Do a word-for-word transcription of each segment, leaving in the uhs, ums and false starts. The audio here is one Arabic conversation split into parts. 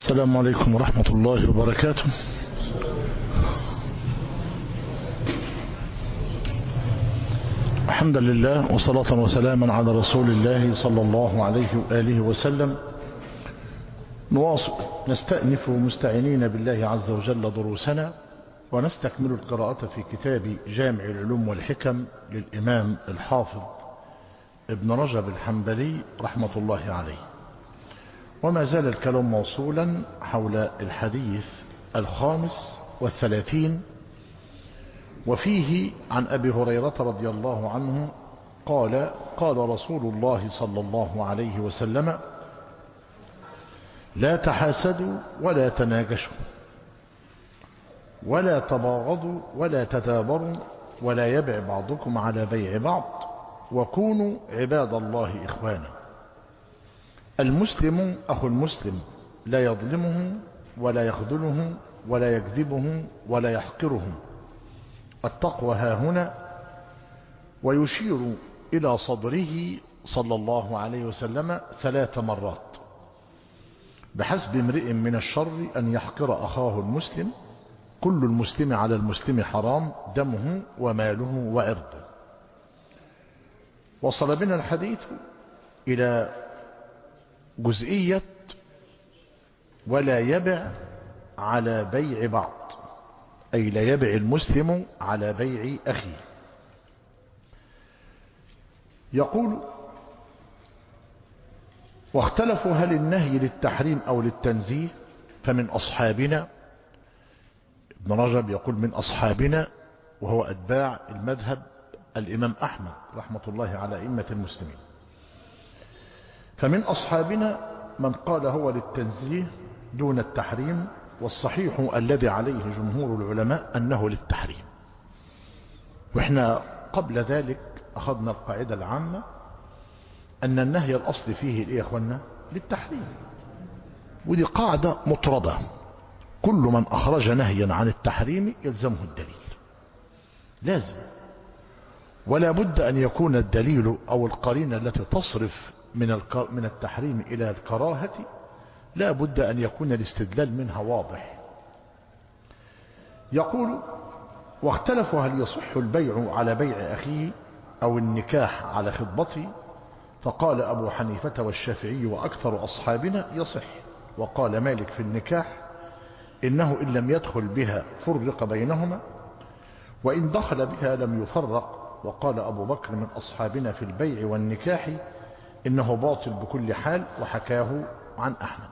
السلام عليكم ورحمة الله وبركاته. الحمد لله وصلاة وسلاما على رسول الله صلى الله عليه وآله وسلم. نواصل نستأنف مستعينين بالله عز وجل دروسنا ونستكمل القراءة في كتاب جامع العلوم والحكم للإمام الحافظ ابن رجب الحنبلي رحمة الله عليه. وما زال الكلام موصولا حول الحديث الخامس والثلاثين، وفيه عن أبي هريرة رضي الله عنه قال: قال رسول الله صلى الله عليه وسلم: لا تحاسدوا ولا تناجشوا ولا تباغضوا ولا تدابروا ولا يبع بعضكم على بيع بعض وكونوا عباد الله إخوانا. المسلم أخو المسلم لا يظلمه ولا يخذله ولا يكذبه ولا يحقره. التقوى ها هنا. ويشير إلى صدره صلى الله عليه وسلم ثلاث مرات: بحسب امرئ من الشر أن يحقر أخاه المسلم، كل المسلم على المسلم حرام دمه وماله وعرضه. وصل بنا الحديث إلى جزئية ولا يبع على بيع بعض، أي لا يبع المسلم على بيع أخيه. يقول: واختلفوا هل النهي للتحريم أو للتنزيه، فمن أصحابنا. ابن رجب يقول من أصحابنا، وهو أتباع المذهب الإمام أحمد رحمة الله على أئمة المسلمين. فمن أصحابنا من قال هو للتنزيه دون التحريم، والصحيح الذي عليه جمهور العلماء أنه للتحريم. وإحنا قبل ذلك أخذنا القاعدة العامة أن النهي الأصل فيه إيه يا أخوانا؟ للتحريم. ودي قاعدة مطردة، كل من أخرج نهيا عن التحريم يلزمه الدليل، لازم. ولا بد أن يكون الدليل أو القرينة التي تصرف من من التحريم إلى الكراهة لا بد أن يكون الاستدلال منها واضح. يقول: واختلفوا هل يصح البيع على بيع أخيه أو النكاح على خطبته، فقال أبو حنيفة والشافعي وأكثر أصحابنا يصح. وقال مالك في النكاح إنه إن لم يدخل بها فرق بينهما، وإن دخل بها لم يفرق. وقال أبو بكر من أصحابنا في البيع والنكاح إنه باطل بكل حال، وحكاه عن أحمد.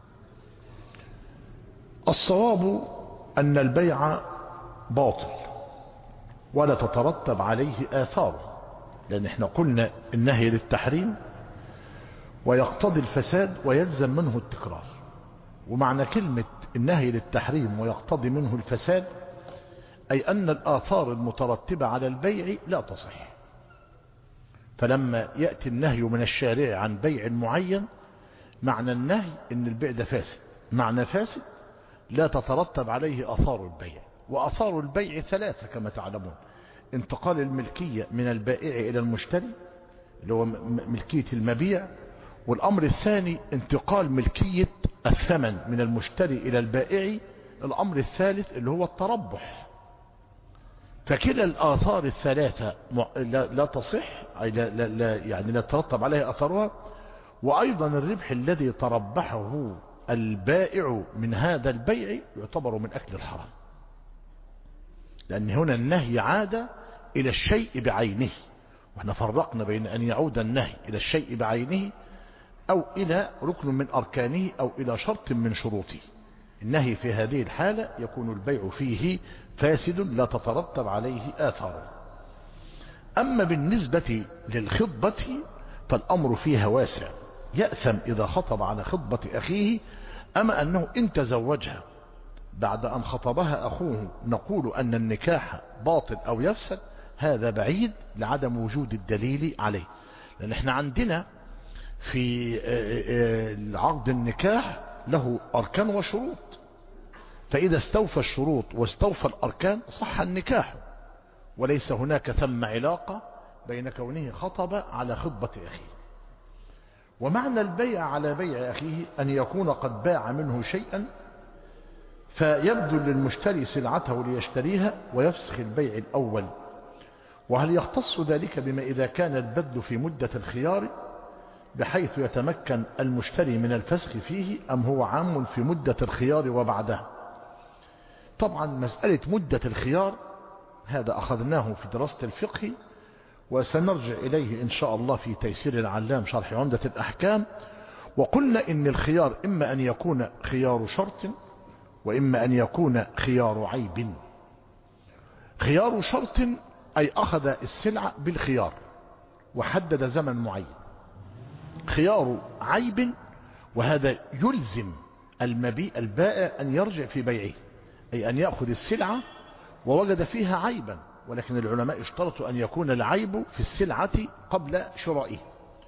الصواب أن البيع باطل ولا تترتب عليه آثار، لأن احنا قلنا النهي للتحريم ويقتضي الفساد ويلزم منه التكرار. ومعنى كلمة النهي للتحريم ويقتضي منه الفساد أي أن الآثار المترتبة على البيع لا تصح. فلما يأتي النهي من الشارع عن بيع معين، معنى النهي ان البيع ده فاسد، معنى فاسد لا تترتب عليه آثار البيع. وآثار البيع ثلاثة كما تعلمون: انتقال الملكية من البائع إلى المشتري اللي هو ملكية المبيع، والأمر الثاني انتقال ملكية الثمن من المشتري إلى البائع، الأمر الثالث اللي هو التربح. فكلا الآثار الثلاثة لا تصح، أي لا لا لا يعني لا ترتب عليها أثرها. وأيضا الربح الذي تربحه البائع من هذا البيع يعتبر من أكل الحرام، لأن هنا النهي عاد إلى الشيء بعينه. وإحنا فرقنا بين أن يعود النهي إلى الشيء بعينه أو إلى ركن من أركانه أو إلى شرط من شروطه. النهي في هذه الحالة يكون البيع فيه فاسد لا تترتب عليه آثار. أما بالنسبة للخطبة فالأمر فيها واسع، يأثم إذا خطب على خطبة أخيه. أما أنه إن تزوجها بعد أن خطبها أخوه نقول أن النكاح باطل أو يفسد، هذا بعيد لعدم وجود الدليل عليه. لأن احنا عندنا في عقد النكاح له أركان وشروط، فإذا استوفى الشروط واستوفى الأركان صح النكاح، وليس هناك ثم علاقة بين كونه خطب على خطبة أخيه. ومعنى البيع على بيع أخيه أن يكون قد باع منه شيئا فيبذل للمشتري سلعته ليشتريها ويفسخ البيع الأول. وهل يختص ذلك بما إذا كان البذل في مدة الخيار بحيث يتمكن المشتري من الفسخ فيه، أم هو عام في مدة الخيار وبعدها؟ طبعا مسألة مدة الخيار هذا أخذناه في دراسة الفقه، وسنرجع إليه إن شاء الله في تيسير العلام شرح عمدة الأحكام. وقلنا إن الخيار إما أن يكون خيار شرط وإما أن يكون خيار عيب. خيار شرط أي أخذ السلعة بالخيار وحدد زمن معين. خيار عيب وهذا يلزم المبيع البائع أن يرجع في بيعه، أي أن يأخذ السلعة ووجد فيها عيبا، ولكن العلماء اشترطوا أن يكون العيب في السلعة قبل شرائه.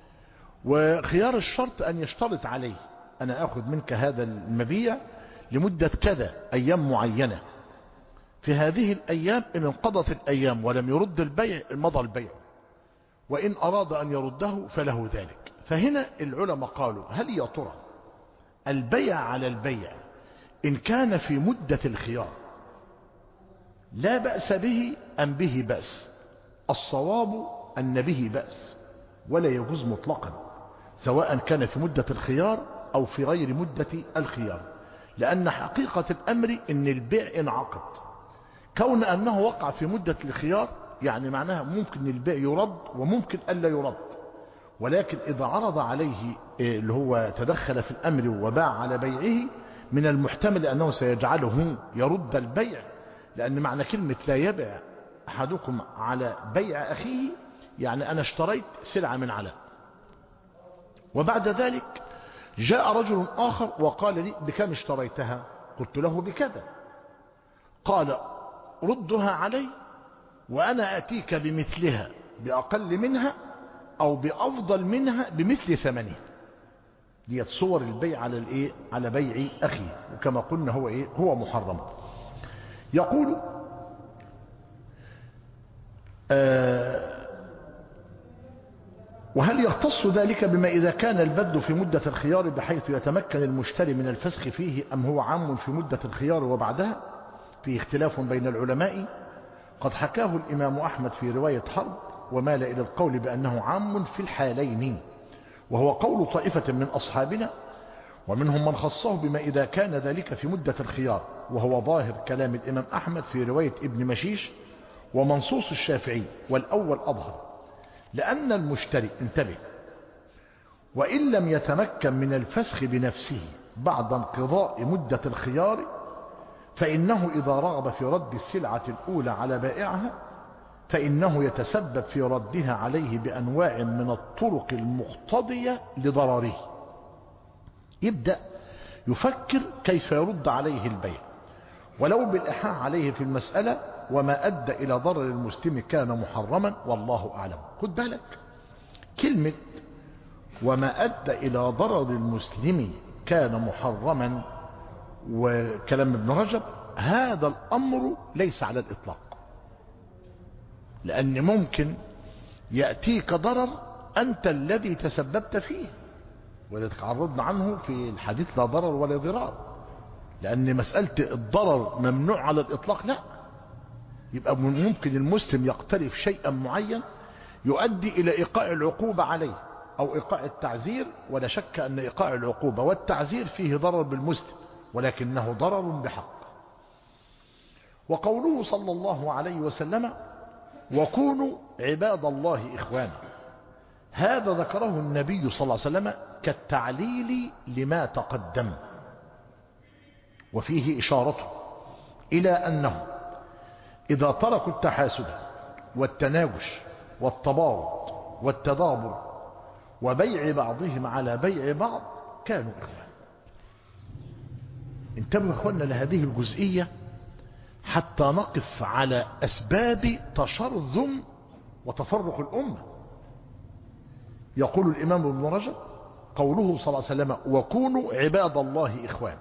وخيار الشرط أن يشترط عليه أنا أخذ منك هذا المبيع لمدة كذا أيام معينة، في هذه الأيام إن انقضت الأيام ولم يرد البيع مضى البيع، وإن أراد أن يرده فله ذلك. فهنا العلماء قالوا هل يا ترى البيع على البيع إن كان في مدة الخيار لا بأس به أم به بأس؟ الصواب أن به بأس ولا يجوز مطلقا، سواء كان في مدة الخيار أو في غير مدة الخيار، لأن حقيقة الأمر أن البيع انعقد. كون أنه وقع في مدة الخيار يعني معناها ممكن البيع يرد وممكن ألا يرد، ولكن إذا عرض عليه اللي هو تدخل في الأمر وباع على بيعه من المحتمل أنه سيجعله يرد البيع، لأن معنى كلمة لا يبيع أحدكم على بيع أخيه يعني أنا اشتريت سلعة من علاء وبعد ذلك جاء رجل آخر وقال لي بكم اشتريتها؟ قلت له بكذا، قال ردها علي وأنا أتيك بمثلها بأقل منها أو بأفضل منها بمثل ثمنها. دي صور البيع على الإيه؟ على بيع أخي، وكما قلنا هو إيه؟ هو محرم. يقول آه وهل يختص ذلك بما إذا كان البذل في مدة الخيار بحيث يتمكن المشتري من الفسخ فيه، أم هو عام في مدة الخيار وبعدها؟ فيه اختلاف بين العلماء، قد حكاه الإمام أحمد في رواية حرب ومال إلى القول بأنه عام في الحالين، وهو قول طائفة من أصحابنا، ومنهم من خصه بما إذا كان ذلك في مدة الخيار، وهو ظاهر كلام الإمام أحمد في رواية ابن مشيش ومنصوص الشافعي، والأول أظهر، لأن المشتري انتبه وإن لم يتمكن من الفسخ بنفسه بعد انقضاء مدة الخيار فإنه إذا رغب في رد السلعة الأولى على بائعها فإنه يتسبب في ردها عليه بأنواع من الطرق المقتضية لضرره. يبدأ يفكر كيف يرد عليه البيع ولو بالإلحاح عليه في المسألة، وما أدى إلى ضرر المسلم كان محرما والله أعلم. خد بالك كلمة وما أدى إلى ضرر المسلم كان محرما وكلام ابن رجب، هذا الأمر ليس على الإطلاق، لأن ممكن يأتيك ضرر أنت الذي تسببت فيه، وذلك عرضنا عنه في الحديث لا ضرر ولا ضرار، لأن مسألة الضرر ممنوع على الإطلاق لا، يبقى ممكن المسلم يقترف شيئا معين يؤدي إلى إيقاع العقوبة عليه أو إيقاع التعزير، ولا شك أن إيقاع العقوبة والتعزير فيه ضرر بالمسلم ولكنه ضرر بحق. وقوله صلى الله عليه وسلم وكونوا عباد الله إخوانا، هذا ذكره النبي صلى الله عليه وسلم كالتعليل لما تقدم، وفيه إشارة إلى أنه إذا تركوا التحاسد والتناجش والتباغض والتدابر وبيع بعضهم على بيع بعض كانوا إخوانا. انتبهوا أخوانا لهذه الجزئية حتى نقف على أسباب تشرذم وتفرق الأمة. يقول الإمام ابن رجب قوله صلى الله عليه وسلم وكونوا عباد الله إخوان،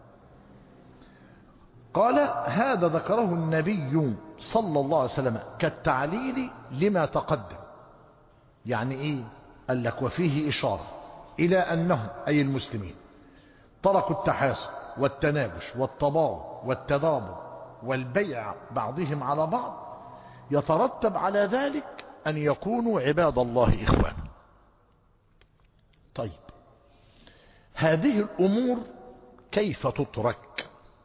قال هذا ذكره النبي صلى الله عليه وسلم كالتعليل لما تقدم. يعني إيه؟ قال لك وفيه إشارة إلى أنهم أي المسلمين تركوا التحاسب والتناجش والتباغض والتدابر والبيع بعضهم على بعض، يترتب على ذلك أن يكونوا عباد الله إخوانا. طيب هذه الأمور كيف تترك؟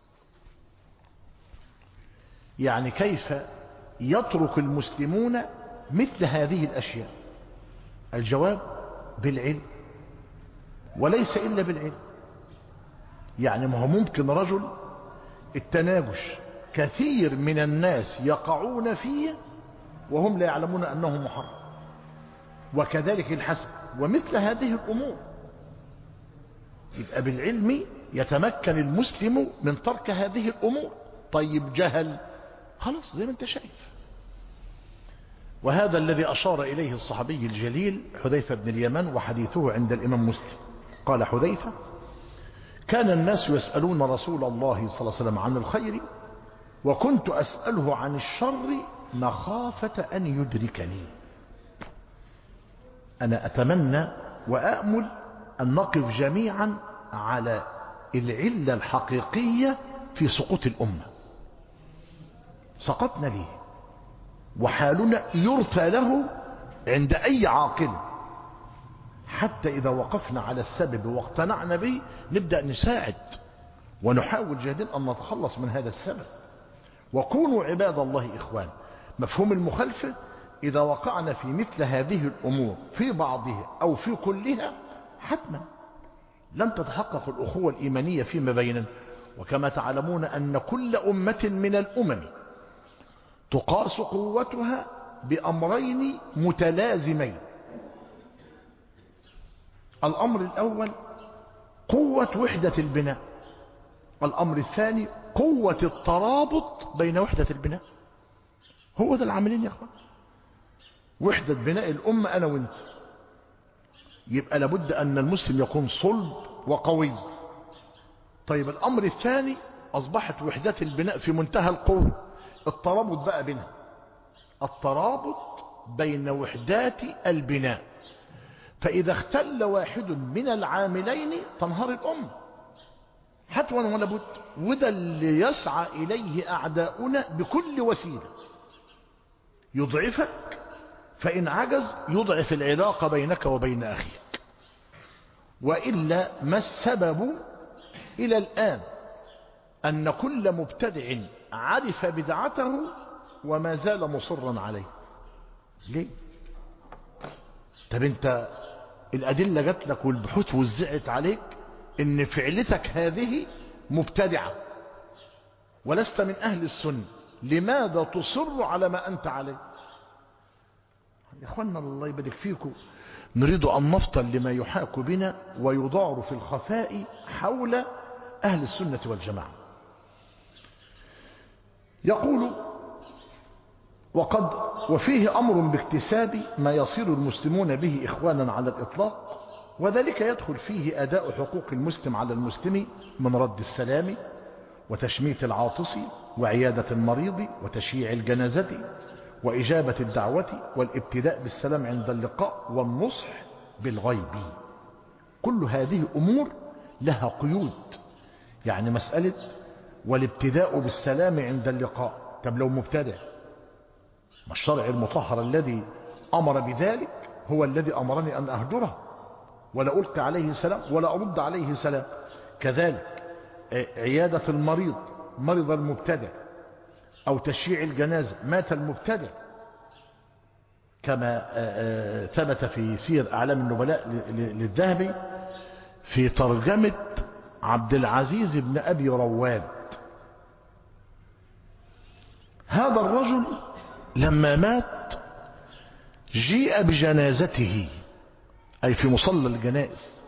يعني كيف يترك المسلمون مثل هذه الأشياء؟ الجواب بالعلم، وليس إلا بالعلم. يعني ما هو ممكن رجل التناجش كثير من الناس يقعون فيه وهم لا يعلمون أنه محرم، وكذلك الحسد ومثل هذه الأمور. يبقى بالعلم يتمكن المسلم من ترك هذه الأمور. طيب جهل، خلاص زي ما انت شايف. وهذا الذي أشار إليه الصحابي الجليل حذيفة بن اليمان، وحديثه عند الإمام مسلم. قال حذيفة: كان الناس يسألون رسول الله صلى الله عليه وسلم عن الخير، وكنت أسأله عن الشر مخافة أن يدركني. أنا أتمنى وأأمل أن نقف جميعا على العلة الحقيقية في سقوط الأمة. سقطنا ليه؟ وحالنا يرثى له عند أي عاقل، حتى إذا وقفنا على السبب واقتنعنا به نبدأ نساعد ونحاول جاهدين أن نتخلص من هذا السبب. وكونوا عباد الله إخوان. مفهوم المخالفة إذا وقعنا في مثل هذه الأمور في بعضها أو في كلها حتما لن تتحقق الأخوة الإيمانية فيما بيننا. وكما تعلمون أن كل أمة من الأمم تقاس قوتها بأمرين متلازمين. الأمر الأول قوة وحدة البناء، الأمر الثاني قوة الترابط بين وحدة البناء. هو ده العاملين يا أخوان، وحدة بناء الأمة أنا وانت. يبقى لابد أن المسلم يكون صلب وقوي. طيب الأمر الثاني أصبحت وحدة البناء في منتهى القوة، الترابط بقى بينها، الترابط بين وحدات البناء. فإذا اختل واحد من العاملين تنهار الأمة حتما ولا بد. وده اللي يسعى إليه أعداؤنا بكل وسيلة، يضعفك، فإن عجز يضعف العلاقة بينك وبين أخيك. وإلا ما السبب إلى الآن أن كل مبتدع عرف بدعته وما زال مصرا عليه؟ ليه؟ طب انت الأدلة جات لك والبحوث وزعت عليك ان فعلتك هذه مبتدعة ولست من أهل السنة، لماذا تصر على ما أنت عليه؟ يا اخوانا الله يبارك فيكم، نريد أن نفطن لما يحاك بنا ويضار في الخفاء حول أهل السنة والجماعة. يقول: وقد وفيه أمر باكتساب ما يصير المسلمون به إخوانا على الإطلاق، وذلك يدخل فيه أداء حقوق المسلم على المسلم من رد السلام وتشميت العاطس وعيادة المريض وتشييع الجنازة وإجابة الدعوة والابتداء بالسلام عند اللقاء والنصح بالغيب. كل هذه أمور لها قيود. يعني مسألة والابتداء بالسلام عند اللقاء، طب لو مبتدع، ما الشرع المطهر الذي أمر بذلك هو الذي أمرني أن أهجره ولا ألقي عليه سلام ولا أرد عليه سلام. كذلك عيادة المريض، مرض المبتدع، أو تشييع الجنازة، مات المبتدع، كما ثبت في سير أعلام النبلاء للذهبي في ترجمة عبد العزيز بن أبي رواد. هذا الرجل لما مات جيء بجنازته، أي في مصلى الجنائز،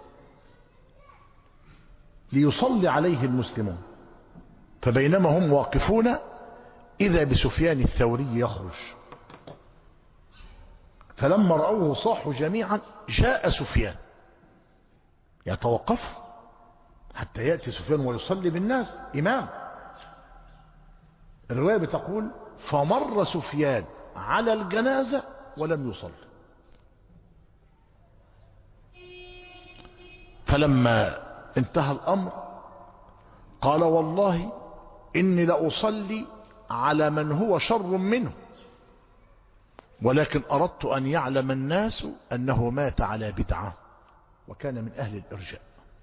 ليصلي عليه المسلمون، فبينما هم واقفون إذا بسفيان الثوري يخرج، فلما رأوه صاحوا جميعا: جاء سفيان. يتوقف حتى يأتي سفيان ويصلي بالناس إمام. الرواية بتقول: فمر سفيان على الجنازة ولم يصلي. فلما انتهى الأمر قال والله إني لأصلي على من هو شر منه، ولكن أردت أن يعلم الناس أنه مات على بدعة وكان من أهل الإرجاء،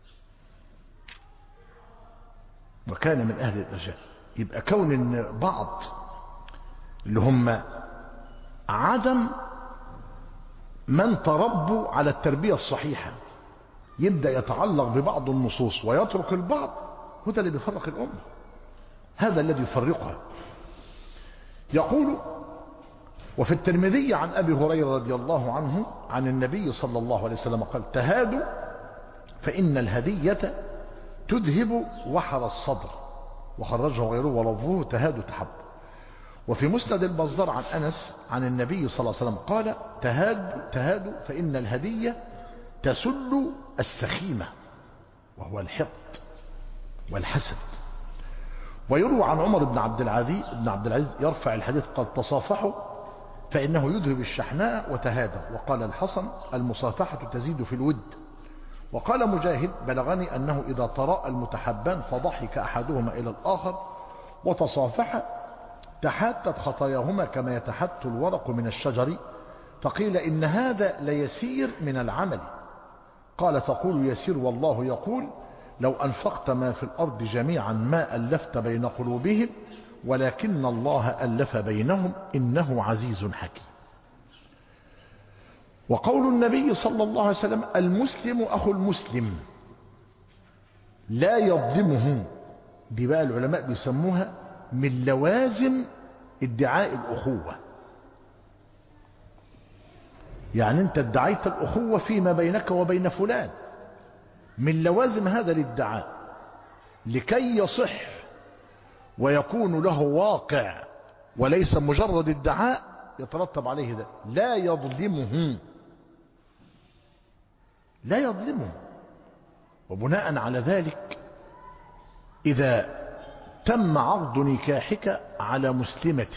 وكان من أهل الإرجاء. يبقى كون إن بعض اللي هم عدم من تربوا على التربية الصحيحة يبدأ يتعلق ببعض النصوص ويترك البعض، هو ده اللي بيفرق الأمة، هذا الذي يفرقها. يقول: وفي الترمذي عن أبي هريرة رضي الله عنه عن النبي صلى الله عليه وسلم قال: تهادوا فإن الهدية تذهب وحر الصدر، وخرجه غيره ولفظه تهادوا تحب. وفي مسند البزار عن أنس عن النبي صلى الله عليه وسلم قال: تهادوا تهادوا فإن الهدية تسل السخيمة، وهو الحقد والحسد. ويروى عن عمر بن عبد العزيز بن عبد العزيز يرفع الحديث قال: تصافحوا فإنه يذهب الشحناء وتهادوا. وقال الحسن: المصافحة تزيد في الود. وقال مجاهد: بلغني أنه إذا تراءى المتحبان فضحك أحدهما إلى الآخر وتصافح تحاتت خطاياهما كما يتحت الورق من الشجر، فقيل: إن هذا ليسير من العمل. قال: تقول يسير والله يقول: لو أنفقت ما في الأرض جميعا ما ألفت بين قلوبهم ولكن الله ألف بينهم إنه عزيز حكيم. وقول النبي صلى الله عليه وسلم: المسلم أخو المسلم لا يظلمه، دي بقى العلماء بيسموها من لوازم ادعاء الأخوة. يعني انت ادعيت الأخوة فيما بينك وبين فلان، من لوازم هذا الادعاء لكي يصح ويكون له واقع وليس مجرد ادعاء يترتب عليه ده، لا يظلمه، لا يظلمه. وبناء على ذلك إذا تم عقد نكاحك على مسلمة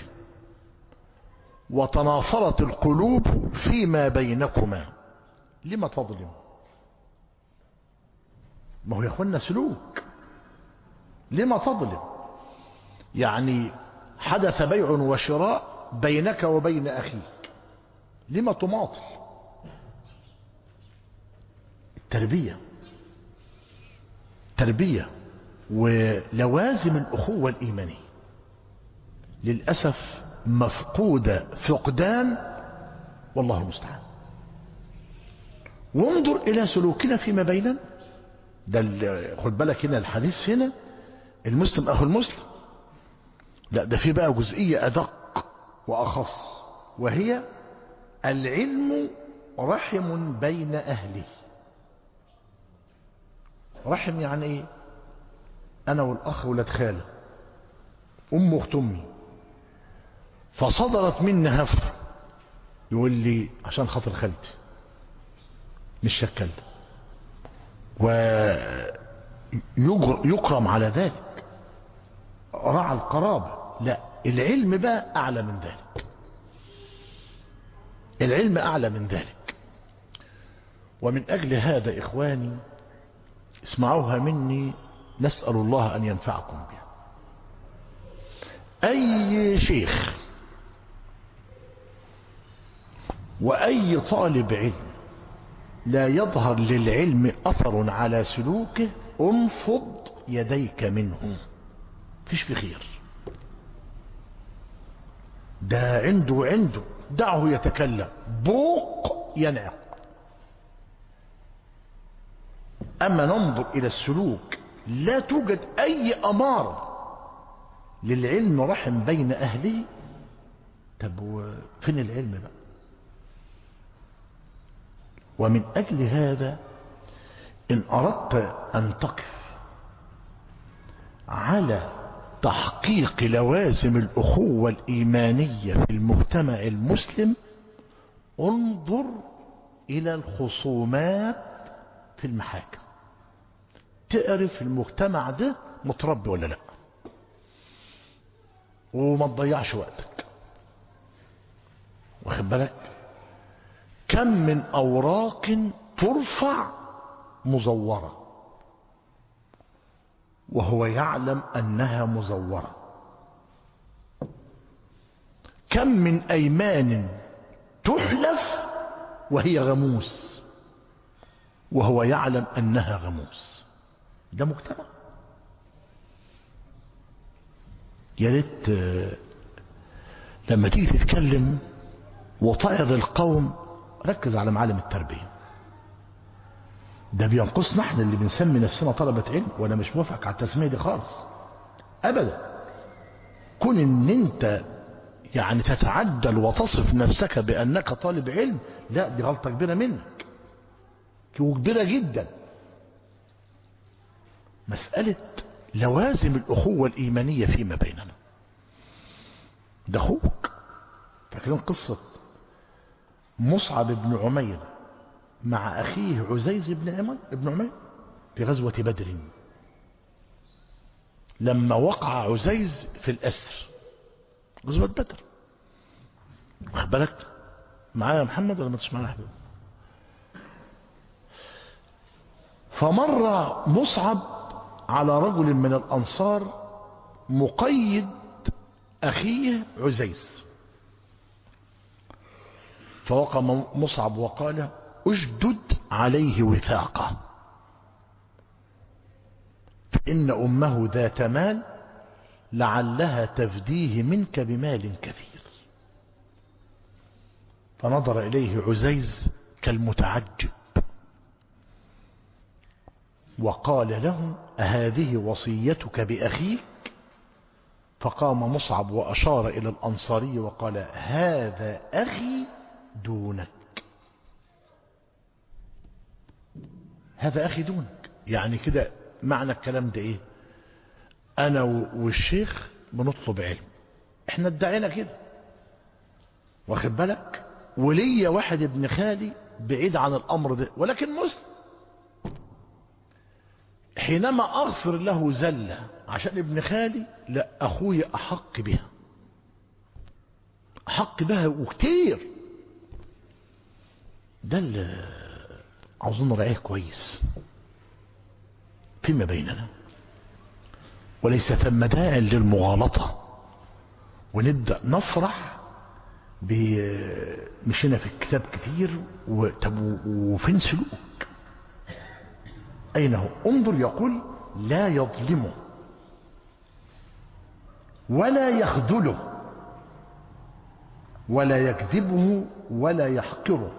وتنافرت القلوب فيما بينكما، لما تظلم؟ ما هو يا اخوانا سلوك، لما تظلم؟ يعني حدث بيع وشراء بينك وبين أخيك، لما تماطل؟ التربية، تربية ولوازم الأخوة الإيمانية للأسف مفقودة فقدان، والله المستعان. وانظر إلى سلوكنا فيما بيننا، ده خد بالك هنا الحديث هنا المسلم أخو المسلم، لا ده في بقى جزئية أدق وأخص، وهي العلم رحم بين أهله. رحم يعني إيه؟ أنا والأخ ولاد خالة، أم أخت أمي، فصدرت مني هفر، يقول لي عشان خاطر خالتي مش شكل، ويكرم على ذلك، رعى القرابة. لا، العلم بقى أعلى من ذلك، العلم أعلى من ذلك. ومن أجل هذا إخواني اسمعوها مني، نسأل الله أن ينفعكم بها. أي شيخ وأي طالب علم لا يظهر للعلم أثر على سلوكه انفض يديك منه، فيش في خير. ده عنده عنده دعه يتكلم، بوق ينعق. أما ننظر إلى السلوك لا توجد أي أمارة للعلم رحم بين أهله، طب فين العلم بقى؟ ومن أجل هذا إن أردت أن تقف على تحقيق لوازم الأخوة الإيمانية في المجتمع المسلم انظر إلى الخصومات في المحاكم، تعرف المجتمع ده متربي ولا لا، وما تضيعش وقتك. واخد بالك؟ كم من أوراق ترفع مزورة وهو يعلم أنها مزورة. كم من أيمان تحلف وهي غموس وهو يعلم أنها غموس. ده مجتمع. يا ريت لما تيجي تتكلم وتعظ القوم ركز على معالم التربية. ده بينقصنا احنا اللي بنسمي نفسنا طلبة علم، وانا مش موافق على التسمية دي خالص ابدا. كون ان انت يعني تتعدل وتصف نفسك بانك طالب علم، لا دي غلطة كبيرة منك وكبيرة جدا. مسألة لوازم الأخوة الإيمانية فيما بيننا. ده أخوك. فاكرين قصة مصعب بن عمير مع أخيه عزيز بن عمير ابن عمير في غزوة بدر، لما وقع عزيز في الأسر غزوة بدر. واخد بالك معايا يا محمد ولا ما تسمع يا حبيبي؟ فمر مصعب على رجل من الأنصار مقيد أخيه عزيز، فوقع مصعب وقال اشدد عليه وثاقه فإن أمه ذات مال لعلها تفديه منك بمال كثير. فنظر إليه عزيز كالمتعجب وقال له أهذه وصيتك بأخيك؟ فقام مصعب وأشار إلى الأنصاري وقال هذا أخي دونك. هذا أخي دونك، يعني كده معنى الكلام ده إيه؟ أنا والشيخ بنطلب علم، إحنا ادعينا كده، واخد بالك؟ وليا واحد ابن خالي بعيد عن الأمر ده ولكن مسلم، حينما أغفر له زلة عشان ابن خالي، لا أخوي أحق بها، أحق بها وكتير. ده اللي عاوزين نراعيه كويس فيما بيننا، وليس ثم داع للمغالطة ونبدأ نفرح مشينا في الكتاب كتير وطب وفين سلوك؟ أين هو؟ انظر يقول لا يظلمه ولا يخذله ولا يكذبه ولا يحقره.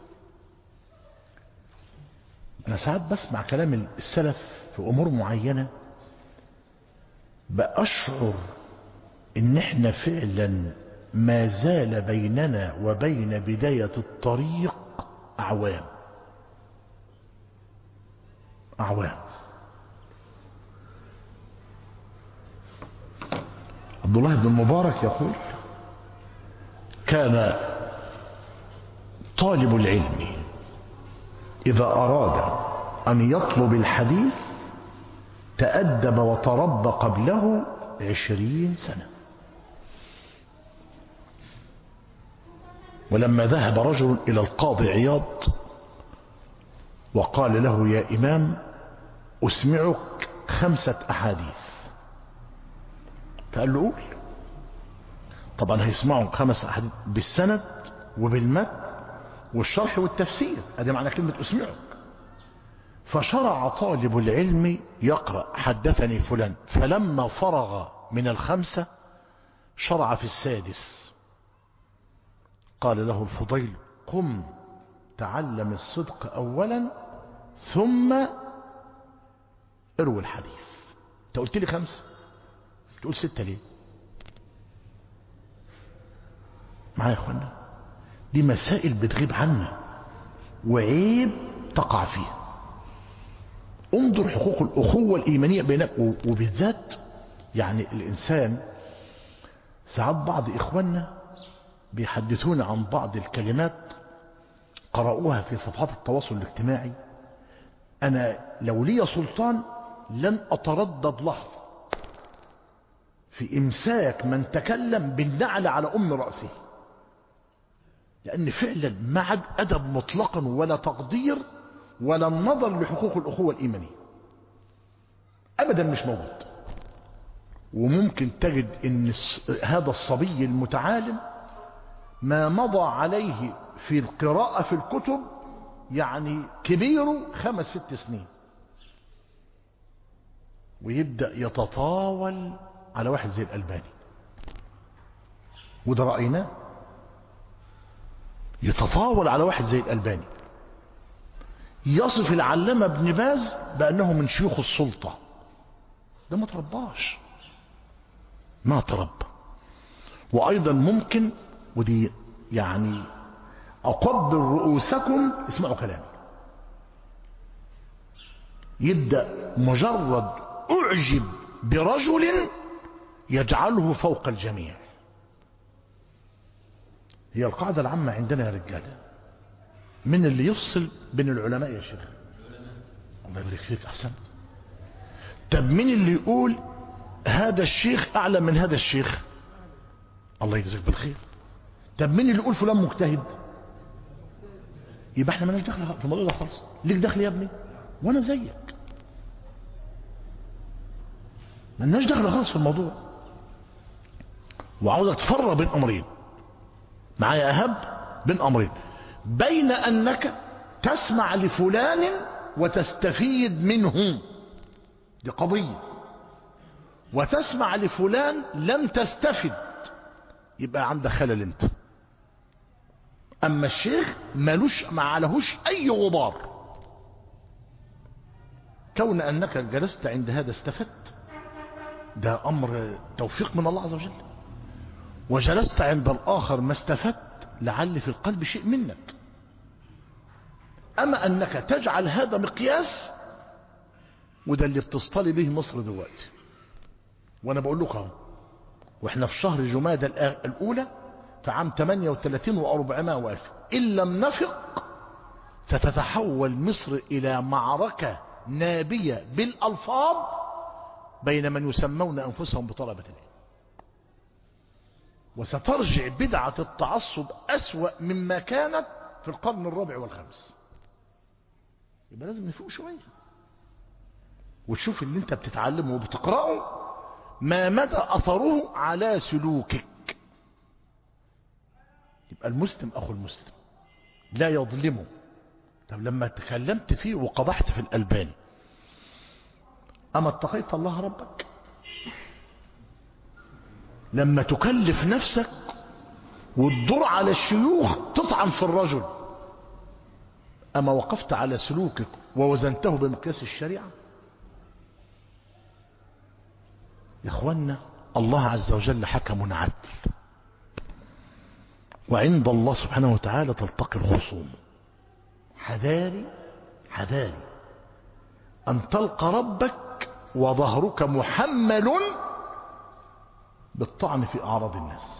أنا ساعات بسمع كلام السلف في أمور معينة بأشعر إن إحنا فعلا ما زال بيننا وبين بداية الطريق أعوام أعوام. عبد الله بن المبارك يقول كان طالب العلم إذا أراد أن يطلب الحديث تأدب وتربى قبله عشرين سنة. ولما ذهب رجل إلى القاضي عياض وقال له يا إمام أسمعك خمسة أحاديث، فقال له قول. طبعا هيسمعوا خمس أحاديث بالسند وبالمتن والشرح والتفسير، هذا معنى كلمة أسمعك. فشرع طالب العلم يقرأ حدثني فلان، فلما فرغ من الخمسة شرع في السادس. قال له الفضيل قم تعلم الصدق أولا ثم اروي الحديث. انت قلت لي خمسة تقول ستة ليه؟ معايا يا اخوانا؟ دي مسائل بتغيب عنا وعيب تقع فيها. انظر حقوق الأخوة الإيمانية بينك، وبالذات يعني الإنسان ساعات بعض إخواننا بيحدثون عن بعض الكلمات قرأوها في صفحات التواصل الاجتماعي. أنا لو لي سلطان لن أتردد لحظة في إمساك من تكلم بالنعل على أم رأسه، لأن فعلا ما عاد أدب مطلقا ولا تقدير ولا النظر لحقوق الأخوة الإيمانية، أبدا مش موجود. وممكن تجد ان هذا الصبي المتعالم ما مضى عليه في القراءة في الكتب يعني كبيره خمس ست سنين، ويبدأ يتطاول على واحد زي الألباني، وده رأيناه، يتطاول على واحد زي الألباني، يصف العلامة ابن باز بأنه من شيوخ السلطة. ده ما ترباش، ما تربى. وأيضا ممكن، ودي يعني أقبل رؤوسكم اسمعوا كلامي، يبدأ مجرد أعجب برجل يجعله فوق الجميع. هي القاعدة العامة عندنا يا رجالة، من اللي يفصل بين العلماء يا شيخ؟ الله يبارك فيك، أحسن. طب مين اللي يقول هذا الشيخ أعلى من هذا الشيخ؟ الله يجزاك بالخير. طب مين اللي يقول فلان مجتهد؟ يبقى احنا مالناش دخل في الموضوع ده خالص. ليك دخل يا ابني وانا زيك، مالناش دخل خالص في الموضوع. وعاوزك تفرق بين امرين معايا، اهب بين امرين، بين انك تسمع لفلان وتستفيد منه، دي قضية، وتسمع لفلان لم تستفد، يبقى عندك خلل انت. اما الشيخ مالوش ما عليهوش اي غبار، كون انك جلست عند هذا استفدت، ده امر توفيق من الله عز وجل. وجلست عند الاخر ما استفدت، لعل في القلب شيء منك. اما انك تجعل هذا مقياس، وده اللي بتصطلي به مصر دلوقتي. وانا بقول لك اهو، واحنا في شهر جمادى الاولى في عام ثمانية وثلاثين وأربعمائة والف، ان لم نفق ستتحول مصر الى معركة نابية بالالفاظ بين من يسمون انفسهم بطلبة العلم، وسترجع بدعة التعصب اسوأ مما كانت في القرن الرابع والخامس. يبقى لازم نفوق شوية وتشوف اللي انت بتتعلمه وبتقرأه ما مدى أثره على سلوكك. يبقى المسلم أخو المسلم لا يظلمه. طب لما تكلمت فيه وقضحت في الألباني، أما اتقيت الله ربك؟ لما تكلف نفسك وتدور على الشيوخ تطعن في الرجل، أما وقفت على سلوكك ووزنته بمقياس الشريعة؟ يا اخوانا، الله عز وجل حكم عدل، وعند الله سبحانه وتعالى تلتقي الخصوم. حذاري حذاري أن تلقى ربك وظهرك محمل بالطعن في أعراض الناس،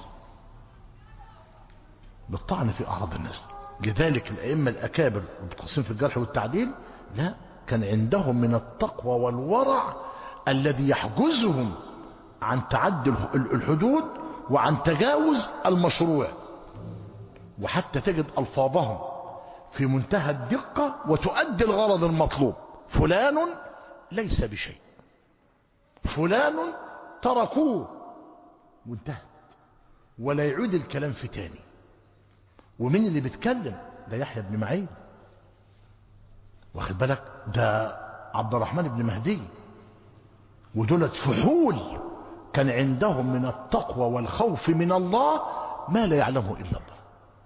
بالطعن في أعراض الناس. لذلك الأئمة الأكابر المتخصصين في الجرح والتعديل لا، كان عندهم من التقوى والورع الذي يحجزهم عن تعدي الحدود وعن تجاوز المشروع. وحتى تجد ألفاظهم في منتهى الدقة وتؤدي الغرض المطلوب. فلان ليس بشيء، فلان تركوه، وانتهت، ولا يعود الكلام في تاني. ومين اللي بيتكلم؟ ده يحيى بن معين، واخد بالك؟ ده عبد الرحمن بن مهدي، ودولت فحول كان عندهم من التقوى والخوف من الله ما لا يعلمه إلا الله.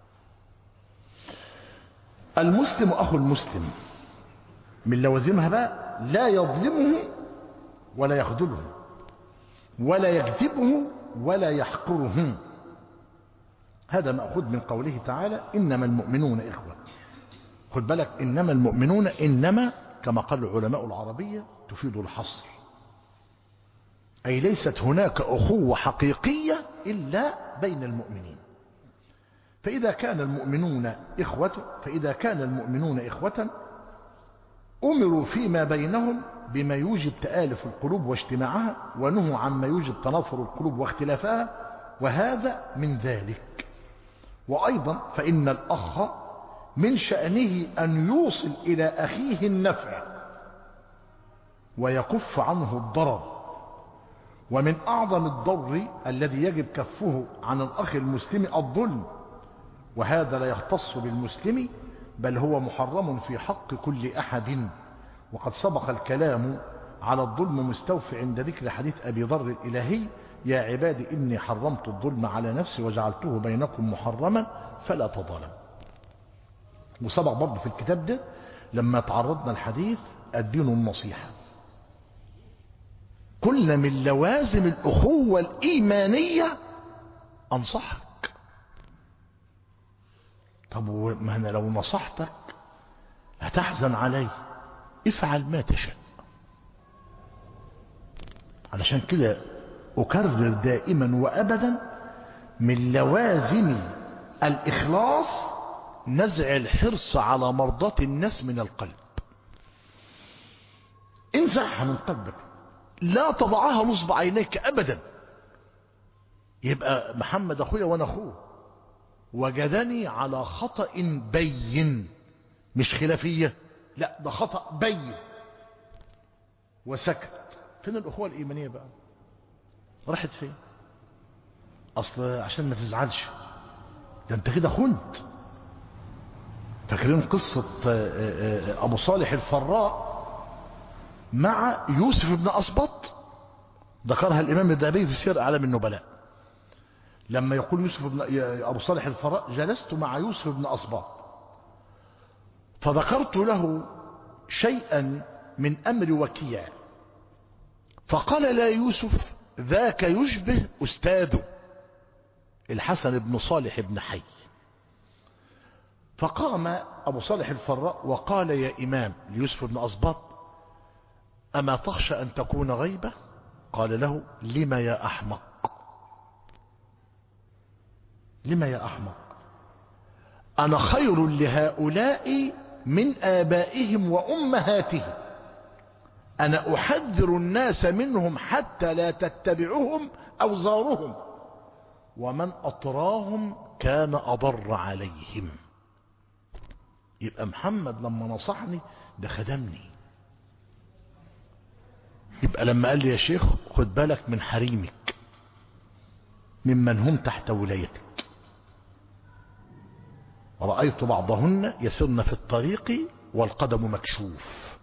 المسلم أخو المسلم من لوازمها بقى لا يظلمه ولا يخذله ولا يكذبه ولا يحقره. هذا مأخوذ من قوله تعالى إنما المؤمنون إخوة. خد بالك، إنما المؤمنون، إنما كما قال العلماء العربية تفيد الحصر، أي ليست هناك أخوة حقيقية إلا بين المؤمنين. فإذا كان المؤمنون إخوة فإذا كان المؤمنون إخوة أمروا فيما بينهم بما يوجب تآلف القلوب واجتماعها، ونهوا عما يوجب تنافر القلوب واختلافها، وهذا من ذلك. وأيضا فإن الأخ من شأنه أن يوصل إلى أخيه النفع ويكف عنه الضرر. ومن أعظم الضر الذي يجب كفه عن الأخ المسلم الظلم، وهذا لا يختص بالمسلم بل هو محرم في حق كل أحد. وقد سبق الكلام على الظلم مستوفي عند ذكر حديث أبي ذر الإلهي: يا عبادي إني حرمت الظلم على نفسي وجعلته بينكم محرما فلا تظالموا. وسبق برضه في الكتاب ده لما تعرضنا الحديث الدين النصيحة. كل من لوازم الأخوة الإيمانية أنصحك. طب ما أنا لو نصحتك هتحزن علي، افعل ما تشاء. علشان كده أكرر دائما وأبدا من لوازم الإخلاص نزع الحرص على مرضاة الناس من القلب. انزعها من قلبك، لا تضعها نصب عينيك أبدا. يبقى محمد أخويا وأنا أخوه وجدني على خطأ بين، مش خلافية، لا ده خطأ بين وسكت. فين الأخوة الإيمانية بقى؟ راحت فين؟ أصل عشان ما تزعلش، ده أنت كده خنت. فاكرين قصة أبو صالح الفراء مع يوسف بن أسبط؟ ذكرها الإمام الذهبي في سير أعلام النبلاء، لما يقول يوسف بن أبو صالح الفراء: جلست مع يوسف بن أسبط فذكرت له شيئا من أمر وكيع، فقال لا يوسف ذاك يشبه أستاذه الحسن بن صالح بن حي. فقام أبو صالح الفراء وقال: يا إمام ليوسف بن أسباط: أما تخشى أن تكون غيبة؟ قال له: لما يا أحمق؟ لما يا أحمق؟ أنا خير لهؤلاء من آبائهم وأمهاتهم، أنا أحذر الناس منهم حتى لا تتبعهم أوزارهم، ومن أطراهم كان أضر عليهم. يبقى محمد لما نصحني ده خدمني. يبقى لما قال لي: يا شيخ خد بالك من حريمك ممن هم تحت ولايتك، رأيت بعضهن يسرن في الطريق والقدم مكشوف.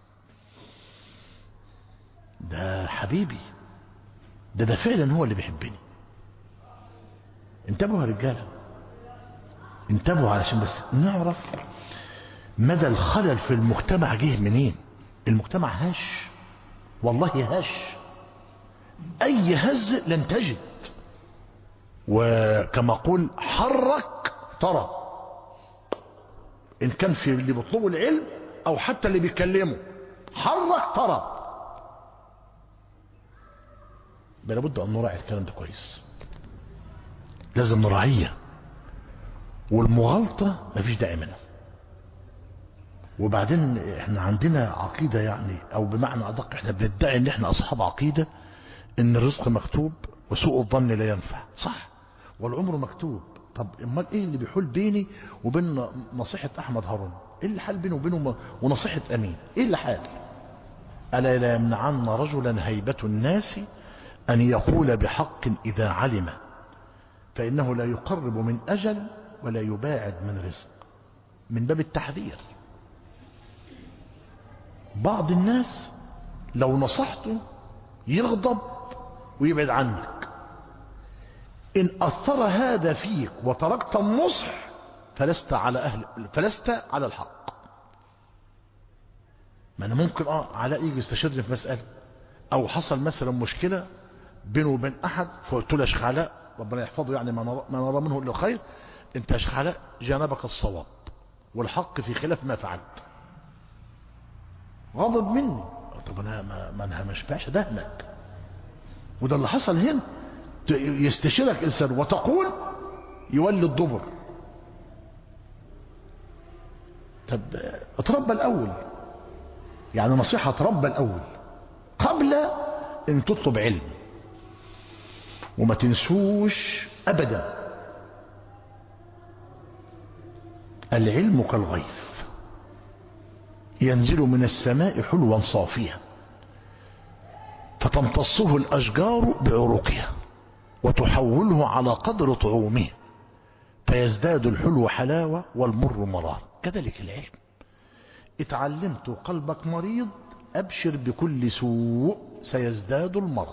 ده حبيبي، ده ده فعلا هو اللي بيحبني. انتبهوا يا رجاله، انتبهوا علشان بس نعرف مدى الخلل في المجتمع جه منين. المجتمع هش، والله هش، اي هز لن تجد. وكما اقول حرك ترى، ان كان في اللي بيطلبوا العلم او حتى اللي بيكلموا، حرك ترى. لابد ان نراعي الكلام ده كويس، لازم نراعيه. والمغالطه مفيش داعي منها. وبعدين احنا عندنا عقيده، يعني او بمعنى ادق احنا بندعي ان احنا اصحاب عقيده ان الرزق مكتوب وسوء الظن لا ينفع، صح؟ والعمر مكتوب. طب امال ايه اللي بيحول بيني وبين نصيحه احمد هارون؟ ايه اللي حال بيني وبينه ونصيحه امين؟ ايه اللي حال؟ الا لا يمنعن رجلا هيبه الناس ان يقول بحق اذا علم، فانه لا يقرب من اجل ولا يباعد من رزق. من باب التحذير. بعض الناس لو نصحته يغضب ويبعد عنك. إن أثر هذا فيك وتركت النصح فلست على أهل فلست على الحق. ما أنا ممكن آه علاء يجي يستشيرني في مسألة، أو حصل مثلا مشكلة بينه وبين أحد، فقلت له يا شيخ علاء ربنا يحفظه، يعني ما نرى, ما نرى منه إلا الخير، أنت يا شيخ علاء جانبك الصواب والحق في خلاف ما فعلت. غضب مني. طب أنا ما, ما أنا مش باش دهنك. وده اللي حصل هنا. يستشيرك إنسان وتقول يولي الدبر. طب اتربى الأول، يعني نصيحة اتربى الأول قبل ان تطلب علم. وما تنسوش أبدا العلم كالغيث ينزل من السماء حلوا صافيا فتمتصه الأشجار بعروقها وتحوله على قدر طعومه فيزداد الحلو حلاوة والمر مرار. كذلك العلم، اتعلمت قلبك مريض أبشر بكل سوء سيزداد المرض،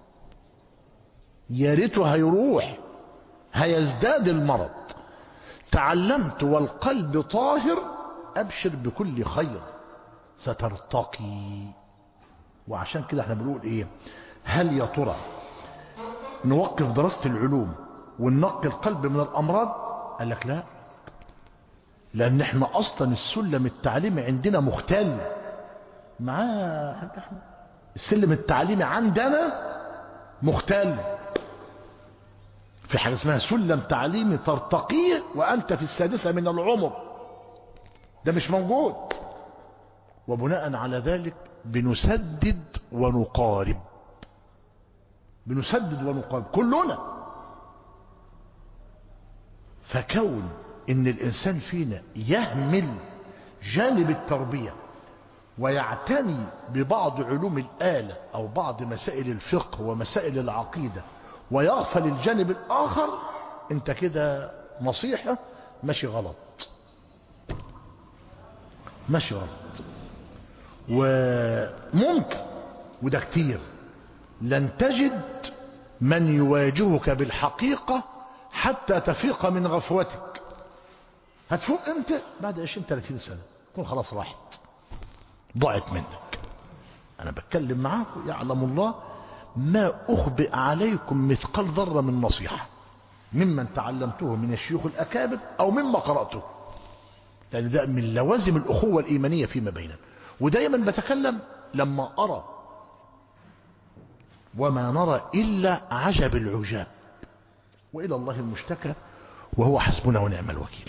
يا ريته هيروح هيزداد المرض. تعلمت والقلب طاهر أبشر بكل خير سترتقي. وعشان كده احنا بنقول ايه، هل يا ترى نوقف دراسة العلوم وننقي القلب من الأمراض؟ قال لك لا، لأن احنا أصلا السلم التعليمي عندنا مختل. معاه حاج أحمد، السلم التعليمي عندنا مختل. في حاجة اسمها سلم تعليمي ترتقيه وأنت في السادسة من العمر، ده مش موجود. وبناء على ذلك بنسدد ونقارب، بنسدد ونقارب كلنا. فكون ان الانسان فينا يهمل جانب التربية ويعتني ببعض علوم الآلة او بعض مسائل الفقه ومسائل العقيدة ويغفل الجانب الاخر، انت كده نصيحة ماشي غلط، ماشي غلط. وممكن، وده كتير، لن تجد من يواجهك بالحقيقة حتى تفيق من غفوتك. هتفوق امتى؟ بعد عشرين ثلاثين سنة تكون خلاص راحت، ضاعت منك. انا بتكلم معاكم يعلم الله ما اخبئ عليكم مثقال ذرة من نصيحة ممن تعلمته من الشيوخ الاكابر او مما قرأته، لان ده من لوازم الاخوة الايمانية فيما بيننا. ودايما بتكلم لما ارى وما نرى الا عجب العجاب، والى الله المشتكى وهو حسبنا ونعم الوكيل.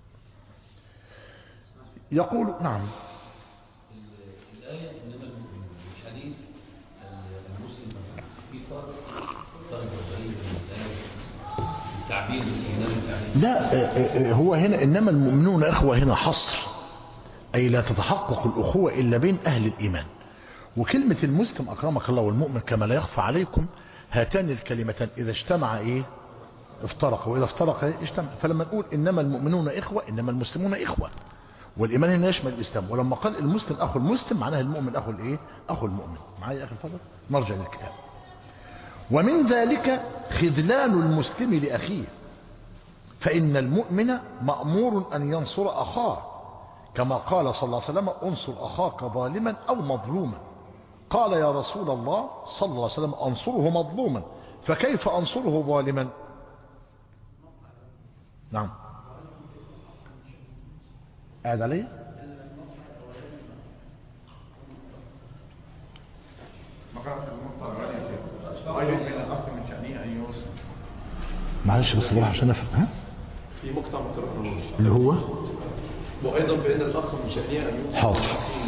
يقول نعم الآية إنما المؤمن الحديث المسلم في فرق فرق بين التعبير الإيمان التعبير. لا، هو هنا إنما المؤمنون إخوة، هنا حصر، أي لا تتحقق الأخوة إلا بين أهل الإيمان. وكلمة المسلم أكرمك الله والمؤمن كما لا يخفى عليكم، هاتان الكلمتان إذا اجتمع إيه افترق، وإذا افترق إيه اجتمع. فلما نقول إنما المؤمنون إخوة، إنما المسلمون إخوة، والإيمان هنا يشمل الإسلام. ولما قال المسلم أخو المسلم معناه المؤمن أخو الإيه؟ أخو المؤمن. معايا يا أخي الفضل؟ نرجع للكتاب. ومن ذلك خذلان المسلم لأخيه، فإن المؤمن مأمور أن ينصر أخاه، كما قال صلى الله عليه وسلم انصر أخاك ظالما أو مظلوما. قال يا رسول الله صلى الله عليه وسلم أنصره مظلوما، فكيف أنصره ظالما؟ نعم قاعد عليه. معلش بس بروح عشان افهم. ها في مقطع مقرأ اللي هو وأيضا بأن الأخ من شأنه أن يوصل. حاضر،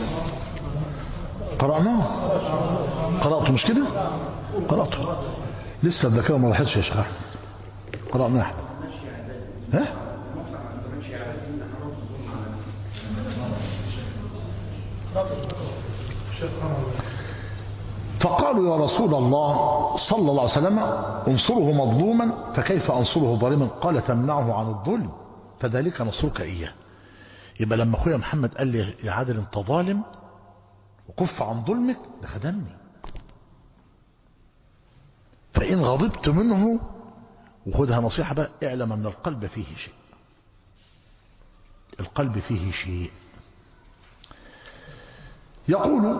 قرأناه، قرأته مش كده؟ قرأته لسه الذاكرة ما راحتش يا شيخ أحمد. قرأناه أحمد. ها فقالوا يا رسول الله صلى الله عليه وسلم انصره مظلوما فكيف انصره ظالما؟ قال تمنعه عن الظلم فذلك نصرك اياه. يبقى لما اخويا محمد قال لي يا عادل انت ظالم وكف عن ظلمك، ده خدمني. فان غضبت منه، وخدها نصيحة بقى، اعلم ان القلب فيه شيء، القلب فيه شيء. يقول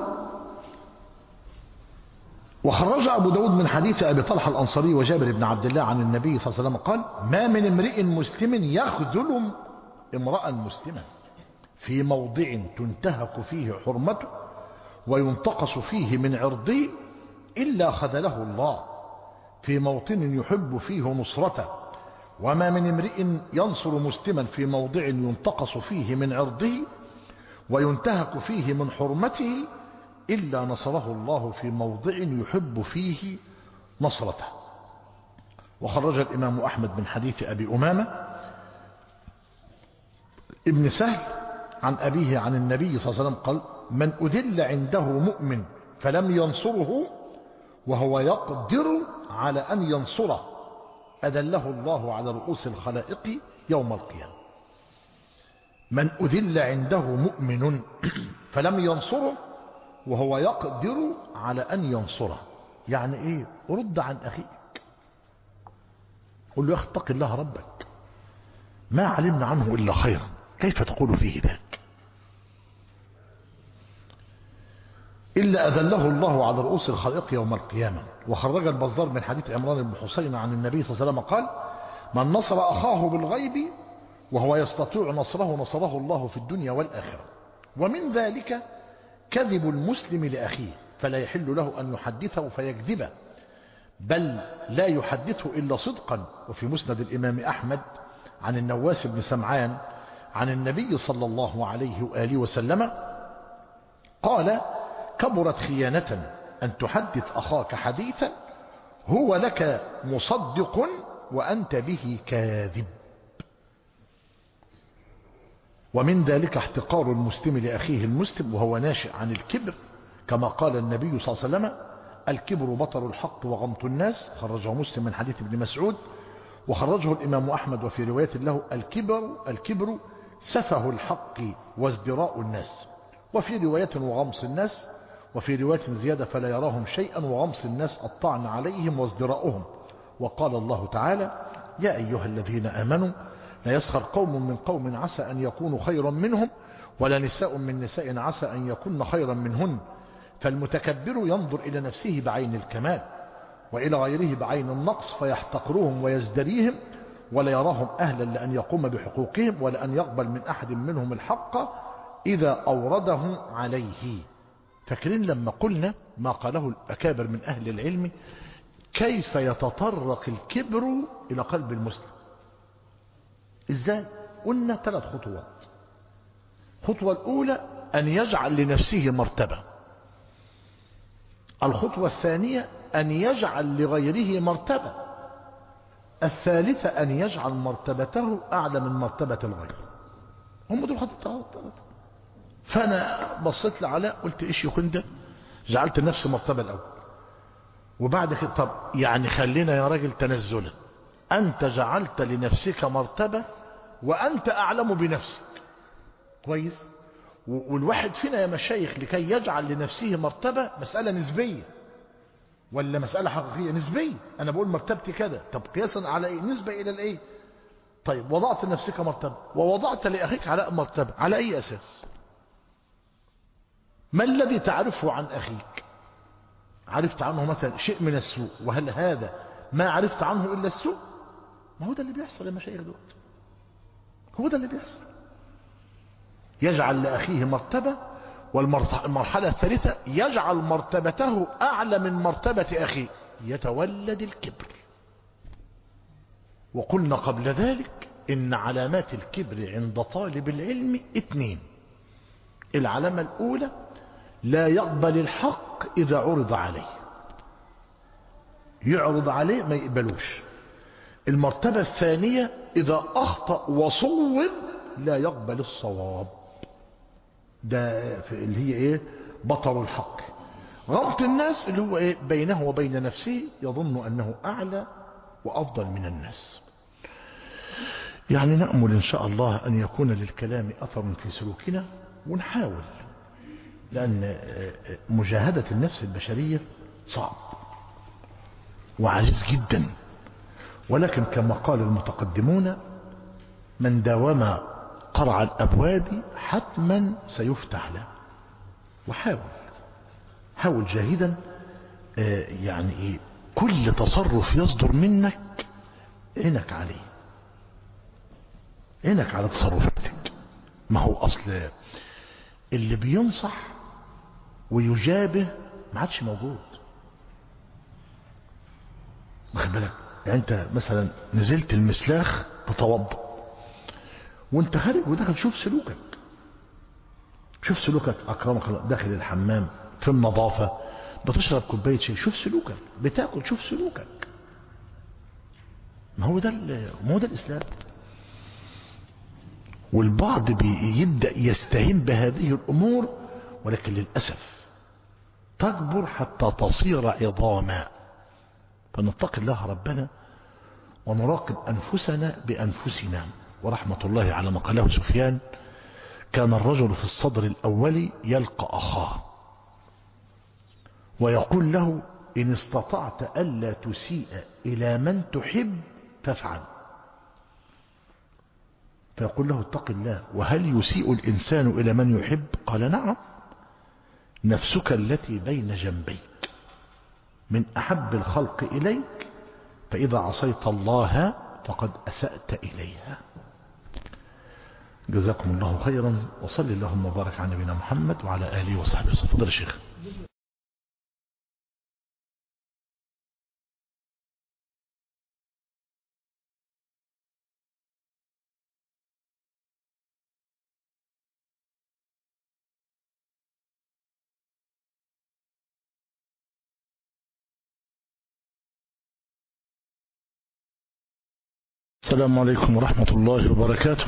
وخرج أبو داود من حديث أبي طلحة الأنصاري وجابر بن عبد الله عن النبي صلى الله عليه وسلم قال ما من امرئ مسلم يخذل امرأ مسلما في موضع تنتهك فيه حرمته وينتقص فيه من عرضه إلا خذله الله في موطن يحب فيه نصرته، وما من امرئ ينصر مسلما في موضع ينتقص فيه من عرضه وينتهك فيه من حرمته إلا نصره الله في موضع يحب فيه نصرته. وخرج الإمام أحمد من حديث أبي أمامة ابن سهل عن أبيه عن النبي صلى الله عليه وسلم قال: من أذل عنده مؤمن فلم ينصره وهو يقدر على أن ينصره أذله الله على رؤوس الخلائق يوم القيامة. من أذل عنده مؤمن فلم ينصره وهو يقدر على أن ينصره، يعني إيه؟ رد عن أخيك، قل له: يا أخي اتق الله ربك، ما علمنا عنه إلا خيرا، كيف تقول فيه ذاك؟ إلا أذله الله على رؤوس الخلائق يوم القيامة. وخرج البزار من حديث عمران بن حسين عن النبي صلى الله عليه وسلم قال: من نصر أخاه بالغيب وهو يستطيع نصره نصره الله في الدنيا والآخرة. ومن ذلك كذب المسلم لأخيه، فلا يحل له أن يحدثه فيكذبه، بل لا يحدثه إلا صدقا. وفي مسند الإمام أحمد عن النواس بن سمعان عن النبي صلى الله عليه وآله وسلم قال: كبرت خيانة أن تحدث أخاك حديثا هو لك مصدق وأنت به كاذب. ومن ذلك احتقار المسلم لأخيه المسلم وهو ناشئ عن الكبر، كما قال النبي صلى الله عليه وسلم: الكبر بطر الحق وغمط الناس. خرجه مسلم من حديث ابن مسعود، وخرجه الإمام أحمد وفي رواية له: الكبر الكبر سفه الحق وازدراء الناس. وفي رواية وغمص الناس، وفي رواية زيادة: فلا يراهم شيئا وغمص الناس الطعن عليهم وازدراؤهم. وقال الله تعالى: يا أيها الذين آمنوا لا يسخر قوم من قوم عسى أن يكونوا خيرا منهم ولا نساء من نساء عسى أن يكون خيرا منهن. فالمتكبر ينظر إلى نفسه بعين الكمال وإلى غيره بعين النقص فيحتقرهم ويزدريهم ولا يراهم أهلا لأن يقوم بحقوقهم ولا أن يقبل من أحد منهم الحق إذا أورده عليه. فاكرين لما قلنا ما قاله الأكابر من أهل العلم كيف يتطرق الكبر إلى قلب المسلم؟ إزاي؟ قلنا ثلاث خطوات. الخطوة الأولى أن يجعل لنفسه مرتبة. الخطوة الثانية أن يجعل لغيره مرتبة. الثالثة أن يجعل مرتبته أعلى من مرتبة الغير. هم دول خطوات ثلاثة. فأنا بصيت لعلاء قلت: إيش يكون ده؟ جعلت نفسي مرتبة الأول، وبعد كده طب يعني خلينا يا راجل تنزلا، أنت جعلت لنفسك مرتبة وأنت أعلم بنفسك كويس. والواحد فينا يا مشايخ لكي يجعل لنفسه مرتبة مسألة نسبية ولا مسألة حقيقية؟ نسبية. أنا بقول مرتبتي كذا، طب قياسا على إيه؟ نسبة إلى الإيه؟ طيب وضعت لنفسك مرتبة ووضعت لأخيك على مرتبة، على أي أساس؟ ما الذي تعرفه عن أخيك؟ عرفت عنه مثلا شيء من السوء، وهل هذا ما عرفت عنه إلا السوء؟ ما هو ده اللي بيحصل يا مشايخ دلوقتي، هو ده اللي بيحصل. يجعل لأخيه مرتبة، والمرحلة الثالثة يجعل مرتبته أعلى من مرتبة أخيه، يتولد الكبر. وقلنا قبل ذلك إن علامات الكبر عند طالب العلم اثنين. العلامة الأولى لا يقبل الحق إذا عرض عليه، يعرض عليه ما يقبلوش. المرتبة الثانية إذا أخطأ وصوب لا يقبل الصواب، ده اللي هي إيه؟ بطر الحق. غمط الناس اللي هو إيه؟ بينه وبين نفسه يظن أنه أعلى وأفضل من الناس. يعني نأمل إن شاء الله أن يكون للكلام أثر في سلوكنا، ونحاول، لأن مجاهدة النفس البشرية صعب وعزيز جدا، ولكن كما قال المتقدمون: من داوم قرع الأبواب حتما سيفتح له. وحاول حاول جاهدا، يعني إيه؟ كل تصرف يصدر منك عينك عليه، عينك على تصرفاتك. ما هو أصل اللي بينصح ويجابه ما عادش موجود، واخد بالك؟ يعني انت مثلا نزلت المسلاخ تتوضا وانت خارج وداخل، شوف سلوكك، شوف سلوكك اكرمك الله، داخل الحمام في النظافه بتشرب كوبايه شاي، شوف سلوكك، بتاكل شوف سلوكك. ما هو ده ما هو ده الاسلام. والبعض بيبدأ يستهين بهذه الأمور، ولكن للأسف تكبر حتى تصير عظاما. فنتقي الله ربنا ونراقب أنفسنا بأنفسنا. ورحمة الله على ما قاله سفيان: كان الرجل في الصدر الأول يلقى أخاه ويقول له: إن استطعت ألا تسيء إلى من تحب فافعل. فيقول له: اتق الله، وهل يسيء الإنسان إلى من يحب؟ قال: نعم، نفسك التي بين جنبيك من أحب الخلق إليك، فإذا عصيت الله فقد أسأت إليها. جزاكم الله خيرا، وصل اللهم وبارك على نبينا محمد وعلى آله وصحبه وسلم. تفضل يا شيخ. السلام عليكم ورحمة الله وبركاته.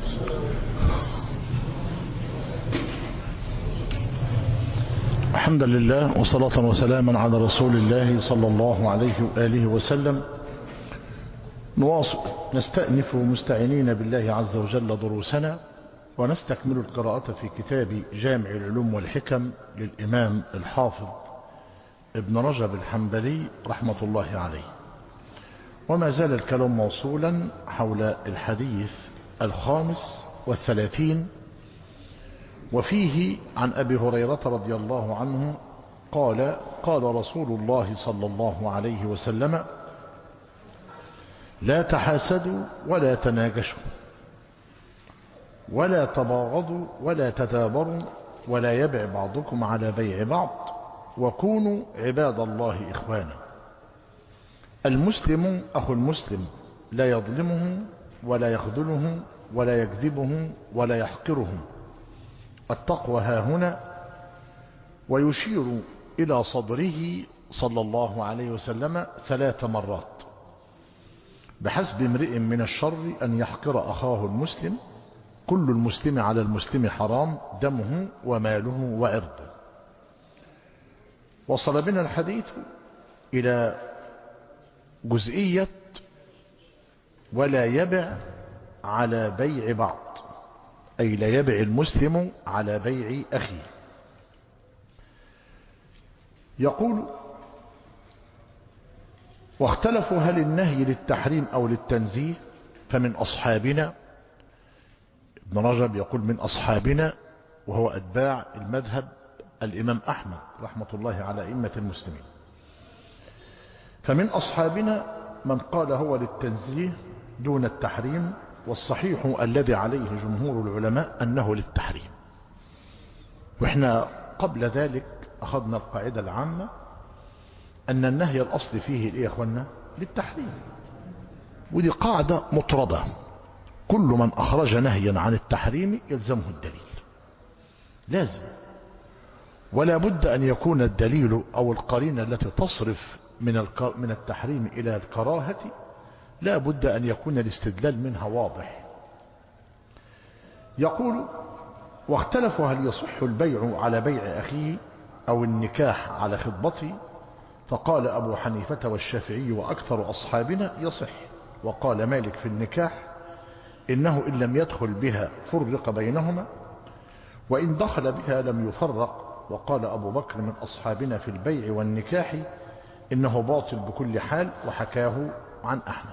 الحمد لله وصلاة وسلاما على رسول الله صلى الله عليه وآله وسلم. نواصل نستأنف مستعينين بالله عز وجل دروسنا، ونستكمل القراءة في كتاب جامع العلوم والحكم للإمام الحافظ ابن رجب الحنبلي رحمة الله عليه. وما زال الكلام موصولا حول الحديث الخامس والثلاثين، وفيه عن أبي هريرة رضي الله عنه قال: قال رسول الله صلى الله عليه وسلم: لا تحاسدوا ولا تناجشوا ولا تباغضوا ولا تدابروا ولا يبع بعضكم على بيع بعض، وكونوا عباد الله إخوانا. المسلم أخو المسلم لا يظلمه ولا يخذله ولا يكذبه ولا يحقره. التقوى ها هنا. ويشير إلى صدره صلى الله عليه وسلم ثلاث مرات: بحسب امرئ من الشر أن يحقر أخاه المسلم، كل المسلم على المسلم حرام، دمه وماله وعرضه. وصل بنا الحديث إلى جزئية ولا يبع على بيع بعض، أي لا يبع المسلم على بيع أخيه. يقول: واختلفوا هل النهي للتحريم أو للتنزيه، فمن أصحابنا. ابن رجب يقول من أصحابنا، وهو أتباع المذهب الإمام أحمد رحمة الله على أئمة المسلمين. فمن أصحابنا من قال هو للتنزيه دون التحريم، والصحيح الذي عليه جمهور العلماء أنه للتحريم. وإحنا قبل ذلك أخذنا القاعدة العامة أن النهي الأصل فيه إيه يا أخوانا؟ للتحريم. ودي قاعدة مطردة، كل من أخرج نهيا عن التحريم يلزمه الدليل، لازم. ولا بد أن يكون الدليل أو القرينة التي تصرف من من التحريم إلى الكراهة لا بد أن يكون الاستدلال منها واضح. يقول: واختلفوا هل يصح البيع على بيع أخيه أو النكاح على خطبته، فقال أبو حنيفة والشافعي وأكثر أصحابنا يصح. وقال مالك في النكاح إنه إن لم يدخل بها فرق بينهما، وإن دخل بها لم يفرق. وقال أبو بكر من أصحابنا في البيع والنكاح إنه باطل بكل حال، وحكاه عن أحمد.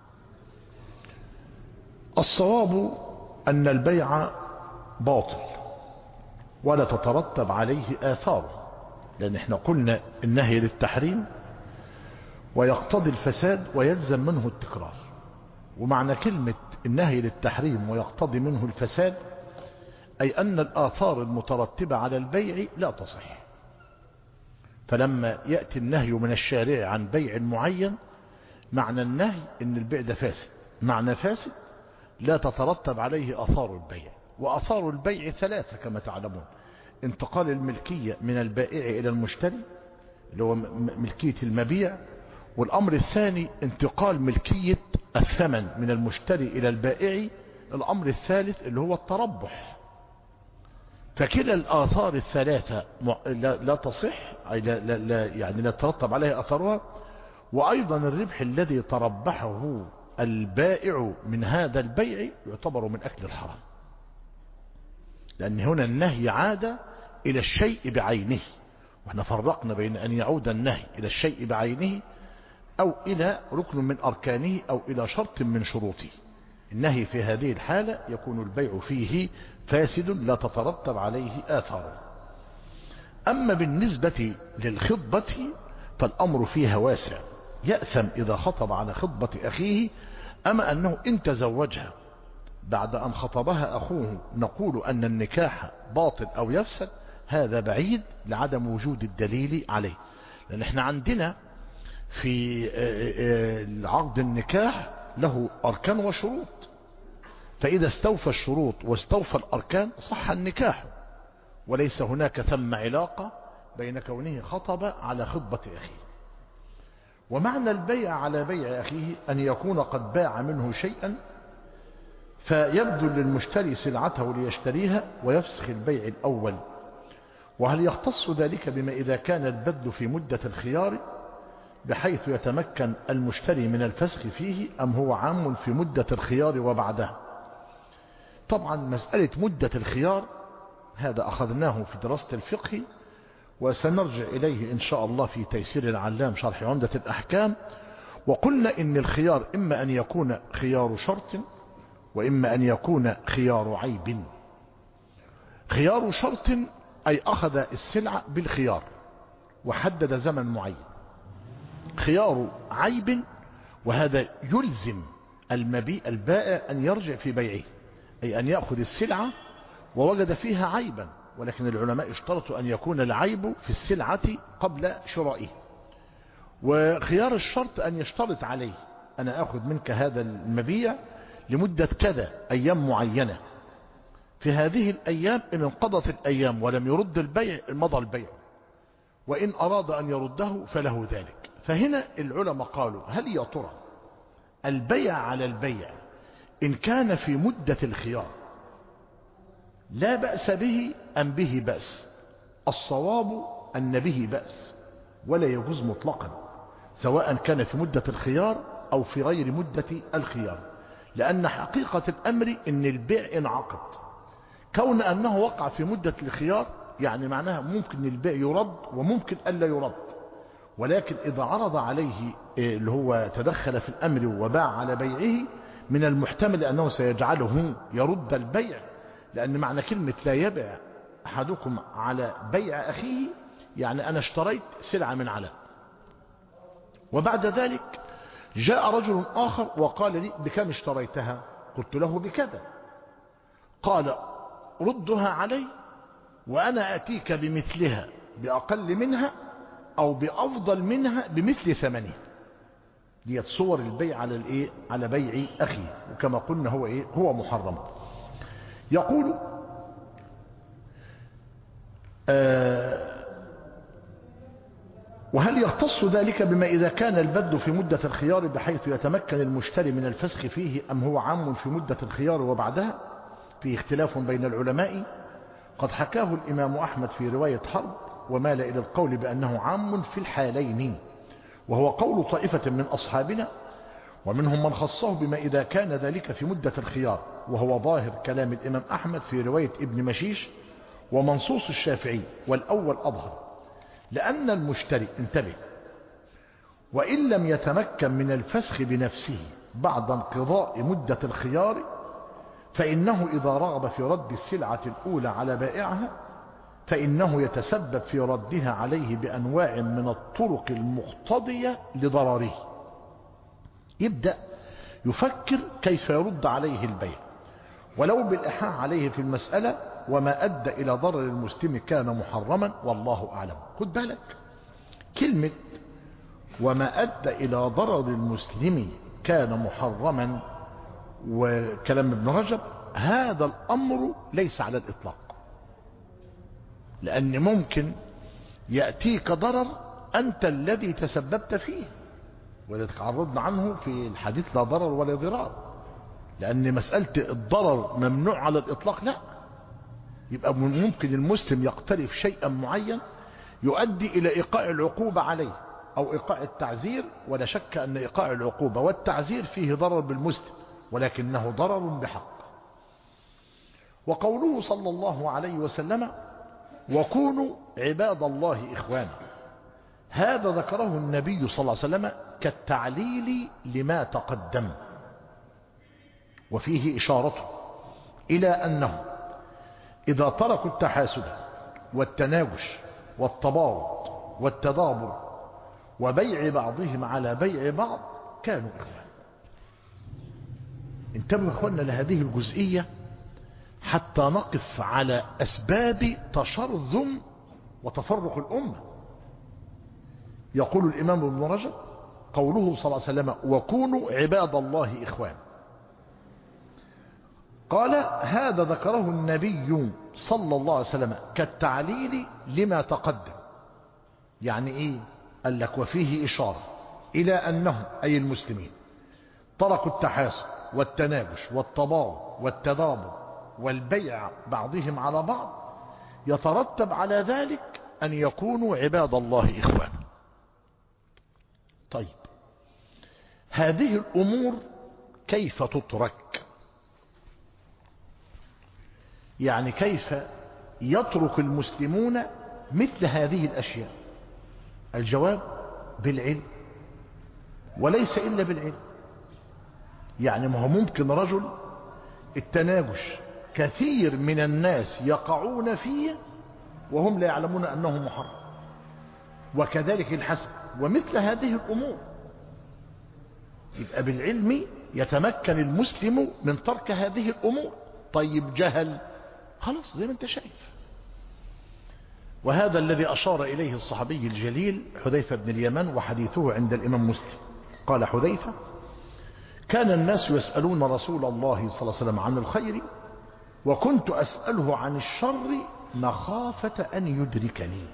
الصواب أن البيع باطل ولا تترتب عليه آثار، لأن احنا قلنا النهي للتحريم ويقتضي الفساد ويلزم منه التكرار. ومعنى كلمة النهي للتحريم ويقتضي منه الفساد أي أن الآثار المترتبة على البيع لا تصح. فلما يأتي النهي من الشارع عن بيع معين، معنى النهي أن البيع ده فاسد، معنى فاسد لا تترتب عليه آثار البيع. وآثار البيع ثلاثة كما تعلمون: انتقال الملكية من البائع إلى المشتري اللي هو ملكية المبيع، والأمر الثاني انتقال ملكية الثمن من المشتري إلى البائع الأمر الثالث اللي هو التربح. فكلا الآثار الثلاثة لا, لا تصح، أي لا, لا, لا يعني لا ترتب عليها أثرها. وأيضا الربح الذي تربحه البائع من هذا البيع يعتبر من أكل الحرام، لأن هنا النهي عاد إلى الشيء بعينه، وإحنا فرقنا بين أن يعود النهي إلى الشيء بعينه أو إلى ركن من أركانه أو إلى شرط من شروطه. النهي في هذه الحالة يكون البيع فيه فاسد لا تترتب عليه آثار. أما بالنسبة للخطبة فالأمر فيها واسع، يأثم إذا خطب على خطبة أخيه. أما أنه إن تزوجها بعد أن خطبها أخوه نقول أن النكاح باطل أو يفسد، هذا بعيد لعدم وجود الدليل عليه. لأن احنا عندنا في عقد النكاح له أركان وشروط، فإذا استوفى الشروط واستوفى الأركان صح النكاح، وليس هناك ثم علاقة بين كونه خطب على خطبة أخيه. ومعنى البيع على بيع أخيه أن يكون قد باع منه شيئا فيبذل للمشتري سلعته ليشتريها ويفسخ البيع الأول. وهل يختص ذلك بما إذا كان البذل في مدة الخيار بحيث يتمكن المشتري من الفسخ فيه، أم هو عام في مدة الخيار وبعدها؟ طبعا مسألة مدة الخيار هذا أخذناه في دراسة الفقه، وسنرجع إليه إن شاء الله في تيسير العلام شرح عمدة الأحكام. وقلنا إن الخيار إما أن يكون خيار شرط وإما أن يكون خيار عيب. خيار شرط أي أخذ السلعة بالخيار وحدد زمن معين. خيار عيب وهذا يلزم المبيع البائع أن يرجع في بيعه، أي أن يأخذ السلعة ووجد فيها عيبا، ولكن العلماء اشترطوا أن يكون العيب في السلعة قبل شرائه. وخيار الشرط أن يشترط عليه أنا أخذ منك هذا المبيع لمدة كذا أيام معينة، في هذه الأيام إن انقضت الأيام ولم يرد البيع مضى البيع، وإن أراد أن يرده فله ذلك. فهنا العلماء قالوا هل يا ترى البيع على البيع إن كان في مدة الخيار لا بأس به أم به بأس؟ الصواب أن به بأس ولا يجوز مطلقا، سواء كان في مدة الخيار أو في غير مدة الخيار، لأن حقيقة الأمر إن البيع انعقد. كون أنه وقع في مدة الخيار يعني معناها ممكن البيع يرد وممكن ألا يرد، ولكن إذا عرض عليه اللي هو تدخل في الأمر وباع على بيعه من المحتمل أنه سيجعله يرد البيع، لأن معنى كلمة لا يبيع أحدكم على بيع أخيه يعني أنا اشتريت سلعة من علاء وبعد ذلك جاء رجل آخر وقال لي بكم اشتريتها؟ قلت له بكذا، قال ردها علي وأنا أتيك بمثلها بأقل منها أو بأفضل منها بمثل ثمنها. دي صور البيع على الإيه؟ على بيع أخي، وكما قلنا هو إيه؟ هو محرم. يقول آه وهل يختص ذلك بما إذا كان البذل في مدة الخيار بحيث يتمكن المشتري من الفسخ فيه، أم هو عام في مدة الخيار وبعدها؟ فيه اختلاف بين العلماء. قد حكاه الإمام أحمد في رواية حرب ومال إلى القول بأنه عام في الحالين، وهو قول طائفة من أصحابنا، ومنهم من خصه بما إذا كان ذلك في مدة الخيار، وهو ظاهر كلام الإمام أحمد في رواية ابن مشيش ومنصوص الشافعي، والأول أظهر، لأن المشتري انتبه وإن لم يتمكن من الفسخ بنفسه بعد انقضاء مدة الخيار فإنه إذا رغب في رد السلعة الأولى على بائعها فإنه يتسبب في ردها عليه بأنواع من الطرق المقتضية لضرره. يبدأ يفكر كيف يرد عليه البيع ولو بالإلحاح عليه في المسألة، وما أدى إلى ضرر المسلم كان محرما والله أعلم. خد بالك كلمة وما أدى إلى ضرر المسلم كان محرما وكلام ابن رجب، هذا الأمر ليس على الإطلاق، لأن ممكن يأتيك ضرر أنت الذي تسببت فيه، وذلك عرضنا عنه في الحديث لا ضرر ولا ضرار، لأن مسألة الضرر ممنوع على الإطلاق لا، يبقى ممكن المسلم يقترف شيئا معين يؤدي إلى إيقاع العقوبة عليه أو إيقاع التعزير، ولا شك أن إيقاع العقوبة والتعزير فيه ضرر بالمسلم ولكنه ضرر بحق. وقوله صلى الله عليه وسلم وكونوا عباد الله إخوانا، هذا ذكره النبي صلى الله عليه وسلم كالتعليل لما تقدم، وفيه إشارة إلى أنه إذا تركوا التحاسد والتناوش والتباغض والتدابر وبيع بعضهم على بيع بعض كانوا إخوانا. انتبهوا يا اخوانا لهذه الجزئية حتى نقف على أسباب تشرذم وتفرق الأمة. يقول الإمام ابن رجب قوله صلى الله عليه وسلم وكونوا عباد الله إخوان، قال هذا ذكره النبي صلى الله عليه وسلم كالتعليل لما تقدم. يعني إيه؟ قال لك وفيه إشارة إلى أنهم أي المسلمين تركوا التحاسد والتناجش والتباغض والتدابر والبيع بعضهم على بعض، يترتب على ذلك أن يكونوا عباد الله إخوانا. طيب هذه الأمور كيف تترك؟ يعني كيف يترك المسلمون مثل هذه الأشياء؟ الجواب بالعلم، وليس إلا بالعلم. يعني ما هو ممكن رجل التناجش كثير من الناس يقعون فيه وهم لا يعلمون أنه محرم، وكذلك الحسد ومثل هذه الأمور. يبقى بالعلم يتمكن المسلم من ترك هذه الأمور. طيب جهل، خلاص زي ما انت شايف. وهذا الذي أشار إليه الصحابي الجليل حذيفة بن اليمان، وحديثه عند الإمام مسلم. قال حذيفة كان الناس يسألون رسول الله صلى الله عليه وسلم عن الخير وكنت أسأله عن الشر مخافة أن يدركني.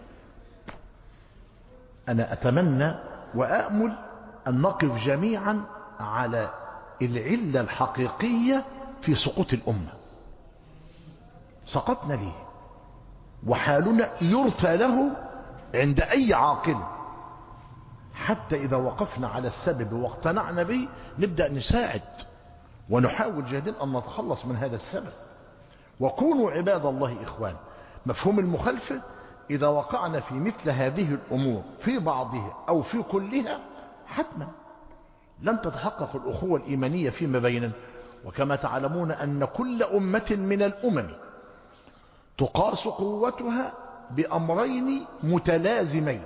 أنا أتمنى وأأمل أن نقف جميعا على العلة الحقيقية في سقوط الأمة. سقطنا ليه؟ وحالنا يرثى له عند أي عاقل، حتى إذا وقفنا على السبب واقتنعنا به نبدأ نساعد ونحاول جاهدين أن نتخلص من هذا السبب. وكونوا عباد الله إخوان، مفهوم المخالفة إذا وقعنا في مثل هذه الأمور في بعضها أو في كلها حتما لن تتحقق الأخوة الإيمانية فيما بيننا. وكما تعلمون أن كل أمة من الأمم تقاس قوتها بأمرين متلازمين.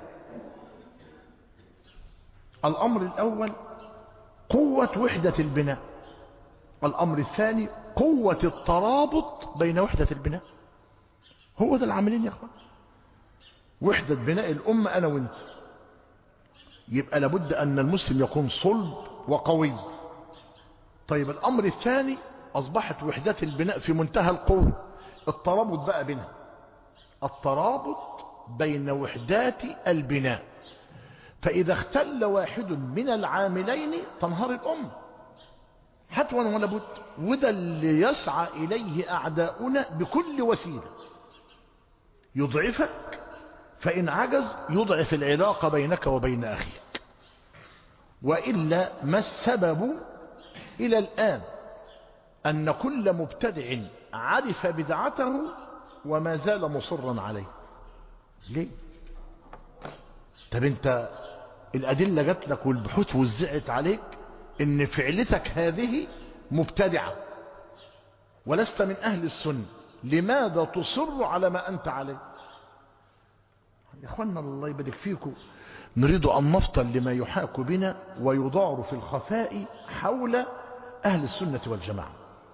الأمر الأول قوة وحدة البناء، الأمر الثاني قوة الترابط بين وحدة البناء. هو ده العاملين يا أخوان، وحدة بناء الأمة أنا وانت. يبقى لابد أن المسلم يكون صلب وقوي. طيب الأمر الثاني أصبحت وحدة البناء في منتهى القوة، الترابط بقى بينها، الترابط بين وحدات البناء. فإذا اختل واحد من العاملين تنهار الأمة حتما ولا بد. وده اللي يسعى إليه أعداؤنا بكل وسيلة، يضعفك، فإن عجز يضعف العلاقة بينك وبين أخيك. وإلا ما السبب إلى الآن أن كل مبتدع عرف بدعته وما زال مصرا عليه؟ ليه؟ طب انت الأدلة جات لك والبحوث وزعت عليك ان فعلتك هذه مبتدعة ولست من أهل السنة، لماذا تصر على ما أنت عليه؟ يا اخوانا الله يبارك فيكم، نريد أن نفطن لما يحاك بنا ويضار في الخفاء حول أهل السنة والجماعة.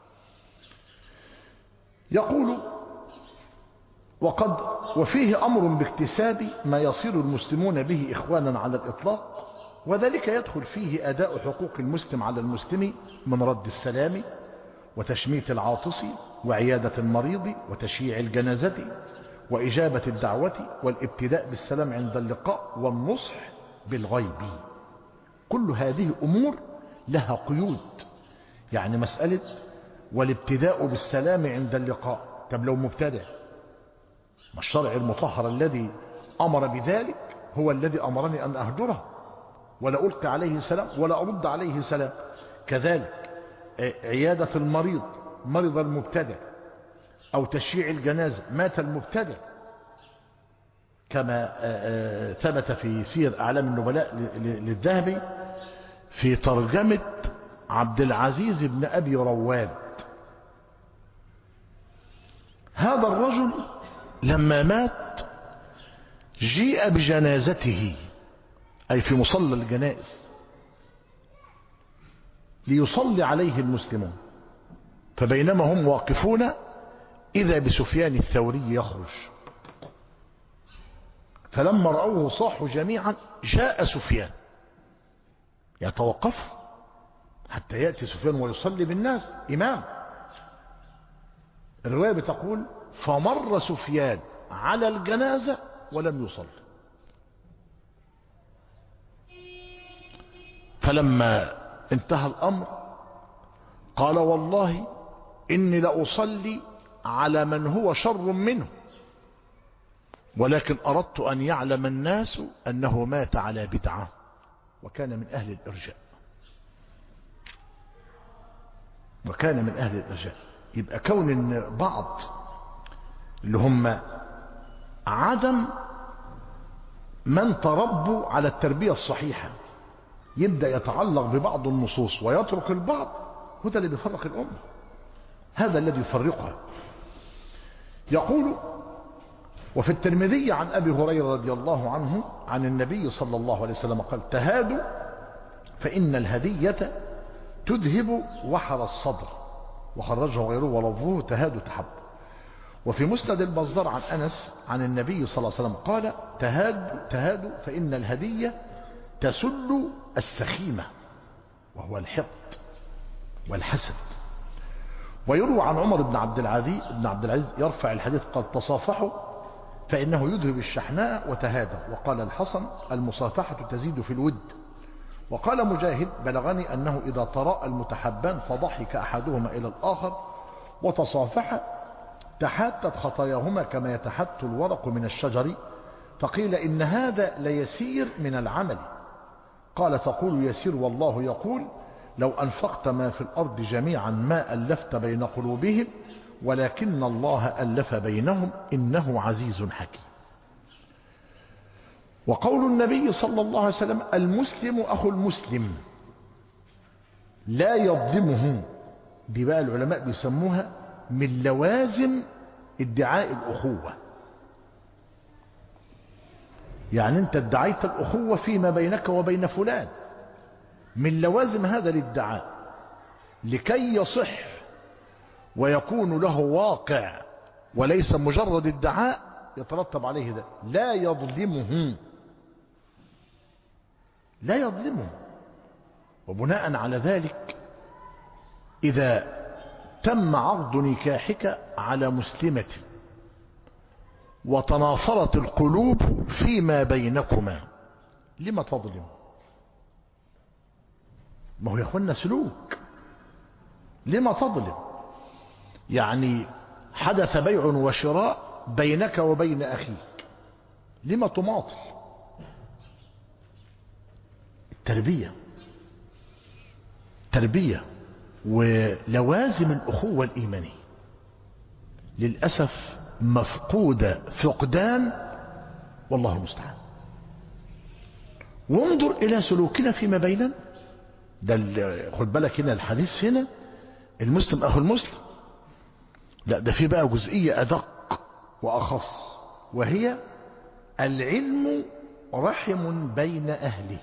يقول وقد وفيه أمر باكتساب ما يصير المسلمون به إخوانا على الإطلاق، وذلك يدخل فيه أداء حقوق المسلم على المسلم من رد السلام وتشميت العاطس وعيادة المريض وتشييع الجنازة وإجابة الدعوة والابتداء بالسلام عند اللقاء والنصح بالغيب. كل هذه أمور لها قيود، يعني مسألة والابتداء بالسلام عند اللقاء. طب لو مبتدع، ما الشرع المطهر الذي أمر بذلك هو الذي أمرني أن أهجره ولا ألقي عليه سلام ولا أرد عليه سلام. كذلك عيادة المريض، مرض المبتدع، أو تشييع الجنازة، مات المبتدع، كما ثبت في سير أعلام النبلاء للذهبي في ترجمة عبد العزيز بن أبي رواد. هذا الرجل لما مات جيء بجنازته، أي في مصلى الجنائز، ليصلي عليه المسلمون، فبينما هم واقفون إذا بسفيان الثوري يخرج، فلما رأوه صاحوا جميعا جاء سفيان يتوقف حتى يأتي سفيان ويصلي بالناس إمام. الرواية بتقول فمر سفيان على الجنازة ولم يصل، فلما انتهى الأمر قال والله إني لأصلي على من هو شر منه، ولكن أردت أن يعلم الناس أنه مات على بدعة وكان من أهل الإرجاء، وكان من أهل الإرجاء. يبقى كون إن بعض اللي هم عدم من تربوا على التربية الصحيحة يبدأ يتعلق ببعض النصوص ويترك البعض، هذا اللي بيفرق الأمة، هذا الذي يفرقها. يقول وفي الترمذي عن أبي هريرة رضي الله عنه عن النبي صلى الله عليه وسلم قال تهادوا فإن الهدية تذهب وحر الصدر، وخرجه غيره ولفظه تهادوا تحب. وفي مسند البزار عن أنس عن النبي صلى الله عليه وسلم قال تهادوا, تهادوا فإن الهدية تسل السخيمة وهو الحقد والحسد. ويروى عن عمر بن عبد العزيز بن عبد العزيز يرفع الحديث قال تصافحوا فإنه يذهب الشحناء وتهادوا. وقال الحسن المصافحة تزيد في الود. وقال مجاهد بلغني أنه إذا تراءى المتحبان فضحك أحدهما إلى الآخر وتصافح تحاتت خطاياهما كما يتحت الورق من الشجر، فقيل إن هذا ليسير من العمل. قال تقول يسير والله يقول لو أنفقت ما في الأرض جميعا ما ألفت بين قلوبهم ولكن الله ألف بينهم إنه عزيز حكيم. وقول النبي صلى الله عليه وسلم المسلم أخو المسلم لا يظلمه، دي بقى العلماء بيسموها من لوازم ادعاء الأخوة. يعني انت ادعيت الأخوة فيما بينك وبين فلان، من لوازم هذا الادعاء لكي يصح ويكون له واقع وليس مجرد ادعاء يترتب عليه ده لا يظلمه، لا يظلمه. وبناء على ذلك إذا تم عقد نكاحك على مسلمة وتنافرت القلوب فيما بينكما لما تظلم؟ ما هو يا اخوانا سلوك، لما تظلم؟ يعني حدث بيع وشراء بينك وبين أخيك، لما تماطل؟ التربية تربية ولوازم الأخوة الإيمانية للأسف مفقودة فقدان، والله المستعان. وانظر إلى سلوكنا فيما بيننا، ده خد بالك هنا الحديث هنا المسلم أخو المسلم، لا ده في بقى جزئية أدق وأخص، وهي العلم رحم بين أهله.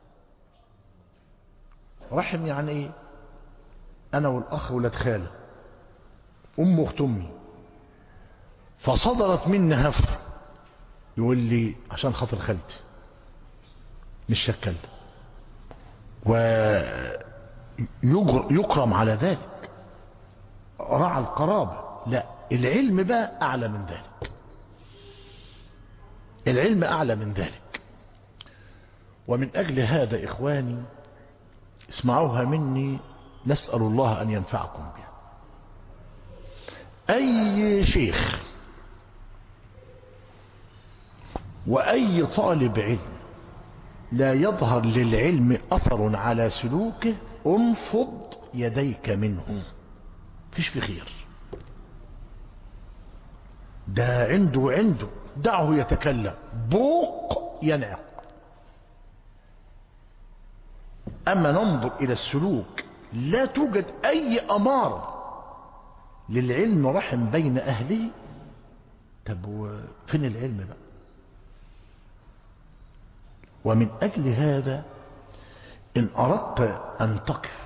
رحم يعني ايه؟ أنا والأخ ولاد خالة، أم أخت أمي، فصدرت مني هفر، يقول لي عشان خاطر خالتي مش شكل، ويكرم على ذلك، رعى القرابة. لا، العلم بقى أعلى من ذلك، العلم أعلى من ذلك. ومن أجل هذا إخواني اسمعوها مني نسأل الله أن ينفعكم بها. أي شيخ وأي طالب علم لا يظهر للعلم أثر على سلوكه انفض يديك منه، فيش في خير. ده عنده عنده دعه يتكلم، بوق ينعق. أما ننظر إلى السلوك لا توجد أي أمارة للعلم رحم بين أهله، طب فين العلم بقى؟ ومن أجل هذا إن أردت أن تقف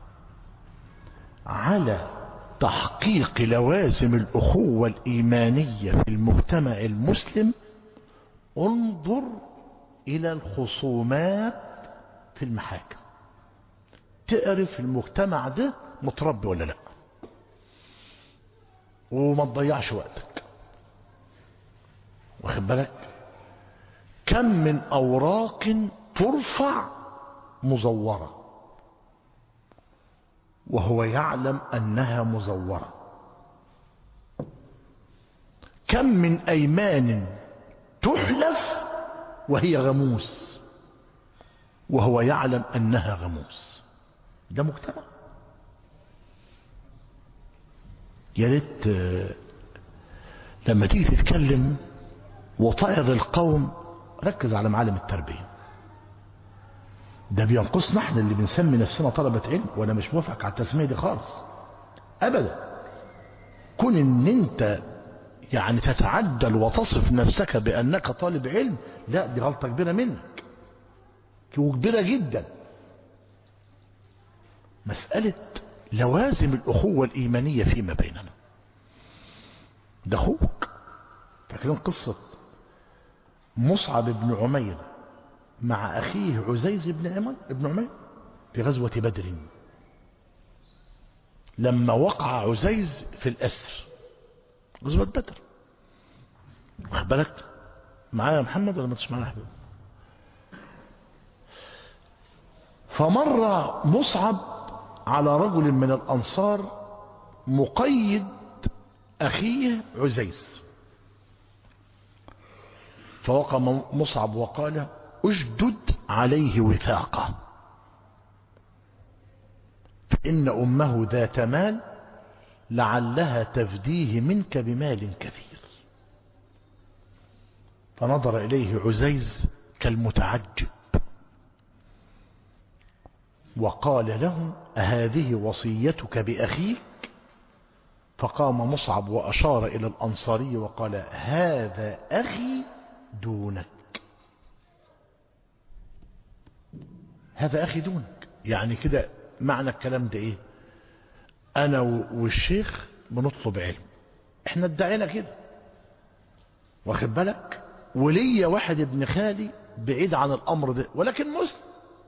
على تحقيق لوازم الأخوة الإيمانية في المجتمع المسلم انظر إلى الخصومات في المحاكم، تعرف المجتمع ده متربي ولا لا، وما تضيعش وقتك. واخد بالك؟ كم من أوراق ترفع مزورة وهو يعلم أنها مزورة، كم من أيمان تحلف وهي غموس وهو يعلم أنها غموس. ده مجتمع. يا ريت لما تيجي تتكلم وتعظ القوم ركز على معالم التربية. ده بينقصنا احنا اللي بنسمي نفسنا طلبة علم، وانا مش موافق على التسمية دي خالص ابدا. كون ان انت يعني تتعدل وتصف نفسك بانك طالب علم، لا دي غلطة كبيرة منك وكبيرة جدا. مسألة لوازم الأخوة الإيمانية فيما بيننا. ده أخوك. فاكرين قصة مصعب بن عمير مع أخيه عزيز بن عمير ابن عمير في غزوة بدر، لما وقع عزيز في الأسر غزوة بدر. واخد بالك معايا يا محمد ولا ما تسمع معايا يا حبيبي؟ فمر مصعب على رجل من الأنصار مقيد أخيه عزيز، فوقع مصعب وقال اشدد عليه وثاقه فإن أمه ذات مال لعلها تفديه منك بمال كثير. فنظر إليه عزيز كالمتعجب وقال له أهذه وصيتك بأخيك؟ فقام مصعب وأشار إلى الأنصاري وقال هذا أخي دونك، هذا أخي دونك. يعني كده معنى الكلام ده إيه؟ أنا والشيخ بنطلب علم، إحنا ادعينا كده، واخد بالك؟ وليا واحد ابن خالي بعيد عن الأمر ده ولكن مسلم،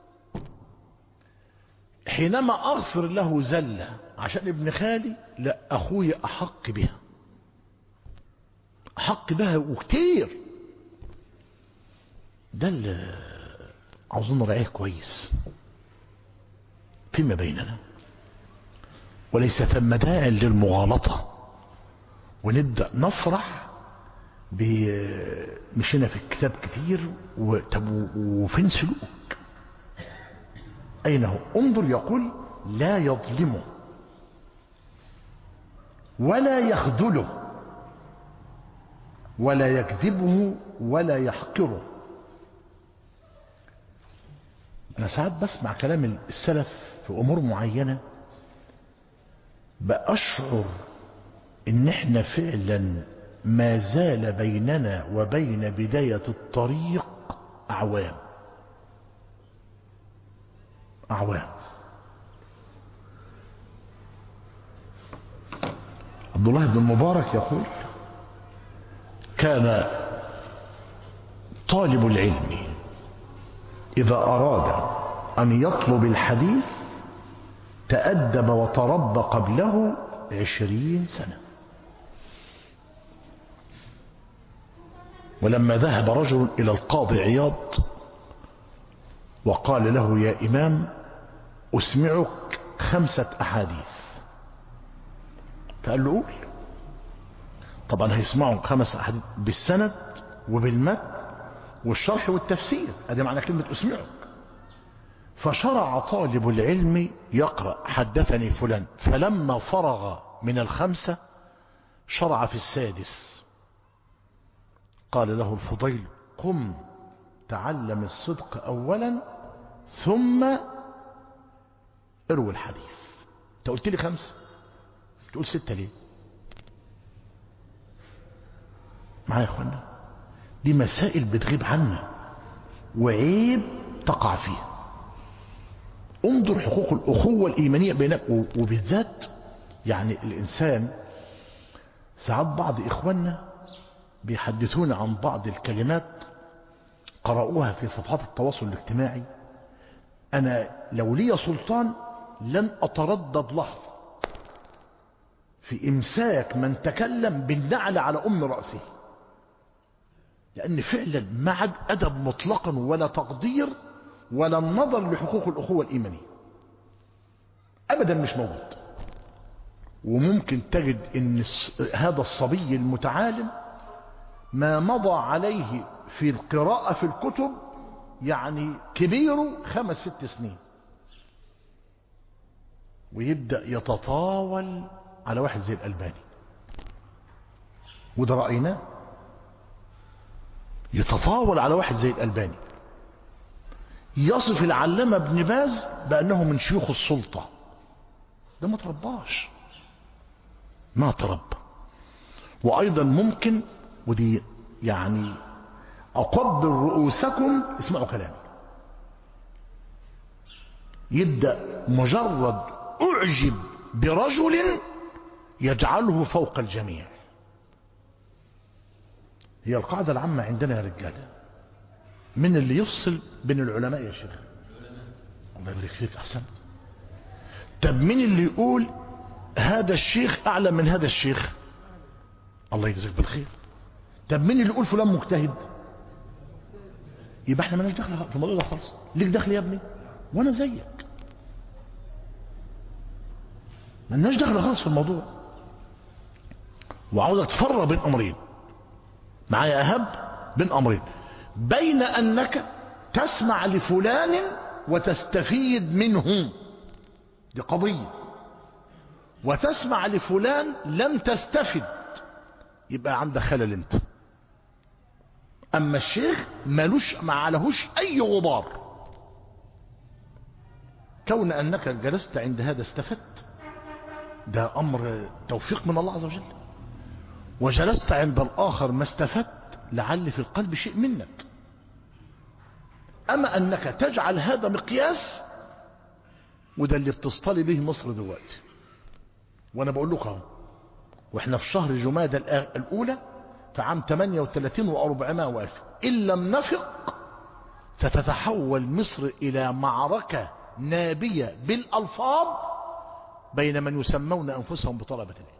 حينما أغفر له زلة عشان ابن خالي، لا أخوي أحق بها، أحق بها وكتير. ده اللي عاوزين نراعيه كويس فيما بيننا، وليس ثم داع للمغالطة ونبدأ نفرح مشينا في الكتاب كتير وفين سلوك؟ أين هو؟ انظر يقول لا يظلمه ولا يخذله ولا يكذبه ولا يحقره. أنا ساعات بسمع كلام السلف في أمور معينة بأشعر إن إحنا فعلا ما زال بيننا وبين بداية الطريق أعوام أعوام. عبد الله بن المبارك يقول كان طالب العلم إذا أراد أن يطلب الحديث تأدب وتربى قبله عشرين سنة. ولما ذهب رجل إلى القاضي عياض وقال له يا إمام أسمعك خمسة أحاديث. فقال له قول. طبعا هيسمعوا خمس أحاديث بالسند وبالمتن والشرح والتفسير، هذا معنى كلمة أسمعك. فشرع طالب العلم يقرأ حدثني فلان، فلما فرغ من الخمسة شرع في السادس. قال له الفضيل قم تعلم الصدق أولا ثم اروي الحديث. انت قلت لي خمسة، تقول ستة ليه؟ معايا يا اخوانا؟ دي مسائل بتغيب عنا وعيب تقع فيها. انظر حقوق الأخوة الإيمانية بينك، وبالذات يعني الإنسان ساعات بعض إخواننا بيحدثون عن بعض الكلمات قرأوها في صفحات التواصل الاجتماعي. أنا لو لي سلطان لن أتردد لحظة في إمساك من تكلم بالنعل على أم رأسه، لأن فعلا ما عاد أدب مطلقا ولا تقدير ولا النظر لحقوق الأخوة الإيمانية أبدا مش موجود. وممكن تجد أن هذا الصبي المتعالم ما مضى عليه في القراءة في الكتب يعني كبيره خمس ست سنين، ويبدأ يتطاول على واحد زي الألباني، وده رأيناه، يتطاول على واحد زي الألباني، يصف العلامة ابن باز بأنه من شيوخ السلطة. ده ما ترباش، ما تربى. وأيضا ممكن، ودي يعني أقبل رؤوسكم اسمعوا كلامي، يبدأ مجرد أعجب برجل يجعله فوق الجميع. هي القاعدة العامة عندنا يا رجالة، من اللي يفصل بين العلماء يا شيخ؟ الله يبارك فيك، أحسن. طب مين اللي يقول هذا الشيخ أعلى من هذا الشيخ؟ الله يجزاك بالخير. طب مين اللي يقول فلان مجتهد؟ يبقى احنا مالناش دخل في الموضوع ده خالص. ليك دخل يا ابني وانا زيك، مالناش دخل خالص في الموضوع. وعاوزك تفرق بين امرين معايا اهب، بين امرين: بين انك تسمع لفلان وتستفيد منه، دي قضية، وتسمع لفلان لم تستفد، يبقى عندك خلل انت. اما الشيخ مالوش ما عليهوش اي غبار، كون انك جلست عند هذا استفدت، ده امر توفيق من الله عز وجل. وجلست عند الاخر ما استفدت، لعل في القلب شيء منك. اما انك تجعل هذا مقياس، وده اللي بتصطلي به مصر دلوقتي. وانا بقول لكم اهو، واحنا في شهر جمادى الاولى في عام ثمانية وثلاثين وأربعمائة والف، ان لم نفق ستتحول مصر الى معركة نابية بالالفاظ بين من يسمون انفسهم بطلبة العلم،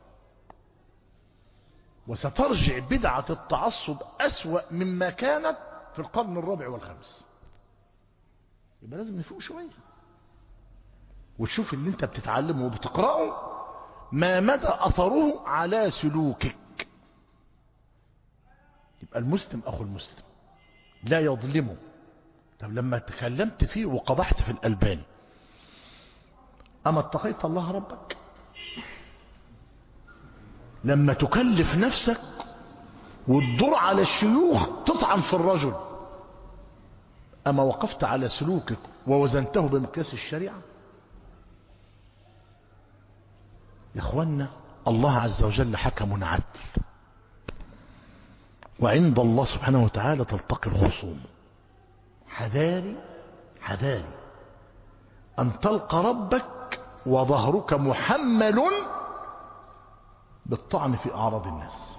وسترجع بدعة التعصب اسوأ مما كانت في القرن الرابع والخامس. يبقى لازم نفوق شوية وتشوف اللي انت بتتعلمه وبتقرأه ما مدى اثره على سلوكك. يبقى المسلم اخو المسلم لا يظلمه. طب لما تكلمت فيه وقبحت في الألباني، اما اتقيت الله ربك؟ لما تكلف نفسك وتدور على الشيوخ تطعن في الرجل، اما وقفت على سلوكك ووزنته بمقياس الشريعة؟ يا اخوانا، الله عز وجل حكم عدل، وعند الله سبحانه وتعالى تلتقي الخصوم. حذاري حذاري أن تلقى ربك وظهرك محمل بالطعن في أعراض الناس،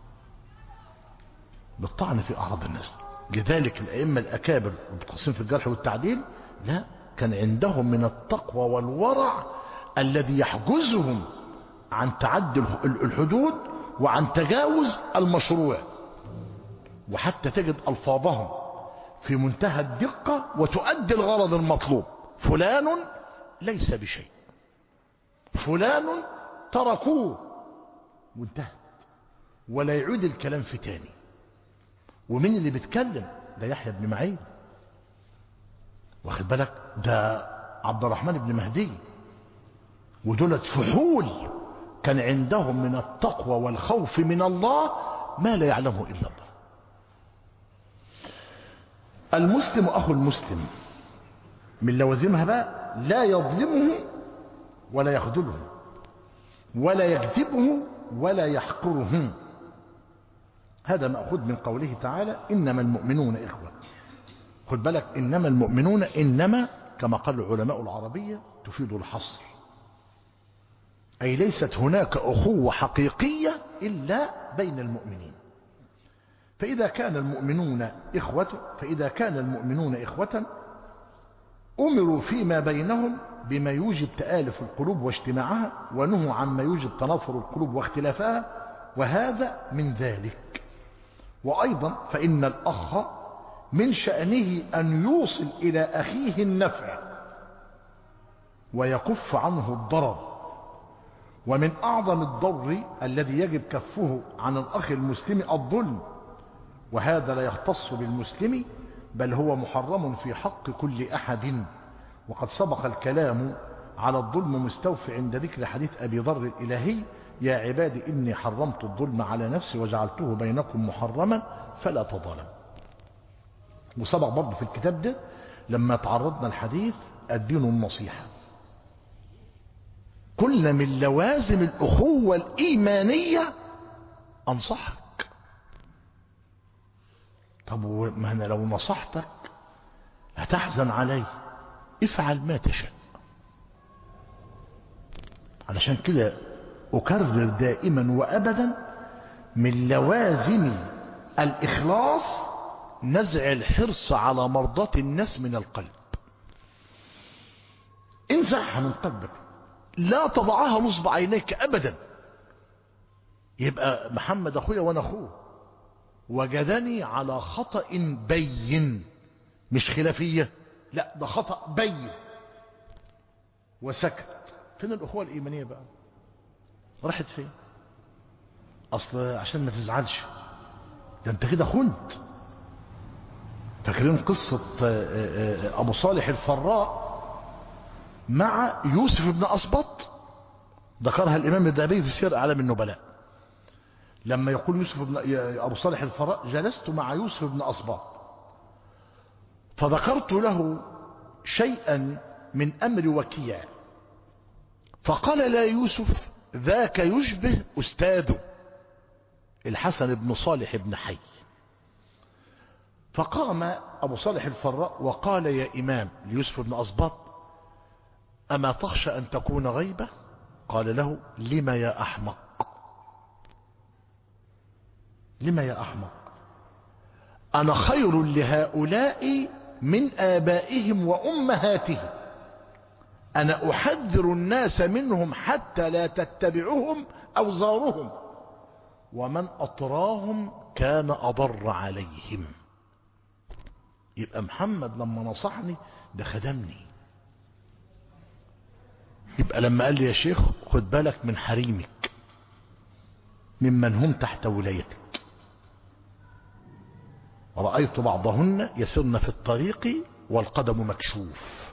بالطعن في أعراض الناس. لذلك الأئمة الأكابر المتخصصين في الجرح والتعديل لا، كان عندهم من التقوى والورع الذي يحجزهم عن تعدي الحدود وعن تجاوز المشروع، وحتى تجد ألفاظهم في منتهى الدقة وتؤدي الغرض المطلوب. فلان ليس بشيء، فلان تركوه وانتهت، ولا يعود الكلام في تاني. ومين اللي بيتكلم؟ ده يحيى بن معين، واخد بالك؟ ده عبد الرحمن بن مهدي، ودولت فحول كان عندهم من التقوى والخوف من الله ما لا يعلمه إلا الله. المسلم أخو المسلم من لوازمها بقى لا يظلمه ولا يخذله ولا يكذبه ولا يحقره. هذا مأخوذ من قوله تعالى إنما المؤمنون إخوة. خد بالك، إنما المؤمنون، إنما كما قال العلماء العربية تفيد الحصر، أي ليست هناك أخوة حقيقية إلا بين المؤمنين. فإذا كان المؤمنون إخوة فإذا كان المؤمنون إخوة أمروا فيما بينهم بما يوجب تآلف القلوب واجتماعها، ونهوا عما يوجب تنافر القلوب واختلافها، وهذا من ذلك. وأيضا فإن الأخ من شأنه أن يوصل إلى أخيه النفع ويكف عنه الضرر. ومن أعظم الضر الذي يجب كفه عن الأخ المسلم الظلم، وهذا لا يختص بالمسلم بل هو محرم في حق كل أحد. وقد سبق الكلام على الظلم مستوفي عند ذكر حديث أبي ذر الإلهي يا عبادي إني حرمت الظلم على نفسي وجعلته بينكم محرما فلا تظلم. وسبق برضه في الكتاب ده لما تعرضنا الحديث الدين النصيحة. كل من لوازم الأخوة الإيمانية أنصحك. طب ما أنا لو نصحتك هتحزن علي، افعل ما تشاء. علشان كده أكرر دائما وأبدا من لوازم الإخلاص نزع الحرص على مرضاة الناس من القلب. انزعها من قلبك، لا تضعها نصب عينيك أبدا. يبقى محمد أخويا وأنا أخوه وجدني على خطأ بين، مش خلافية، لا ده خطأ بين وسكت. فين الأخوة الإيمانية بقى؟ راحت فين؟ أصل عشان ما تزعلش ده أنت كده خنت. فاكرين قصة أبو صالح الفراء مع يوسف بن أسبط؟ ذكرها الإمام الذهبي في سير أعلام النبلاء لما يقول يوسف بن أبو صالح الفراء جلست مع يوسف بن أسبط فذكرت له شيئا من أمر وكيع، فقال لا يوسف ذاك يشبه أستاذه الحسن بن صالح بن حي. فقام أبو صالح الفراء وقال يا إمام ليوسف بن أسباط أما تخشى أن تكون غيبة؟ قال له لما يا أحمق، لما يا أحمق، أنا خير لهؤلاء من آبائهم وأمهاتهم، أنا أحذر الناس منهم حتى لا تتبعهم أوزارهم، ومن أطراهم كان أضر عليهم. يبقى محمد لما نصحني ده خدمني. يبقى لما قال لي يا شيخ خد بالك من حريمك ممن هم تحت ولايتك، رأيت بعضهن يسرن في الطريق والقدم مكشوف.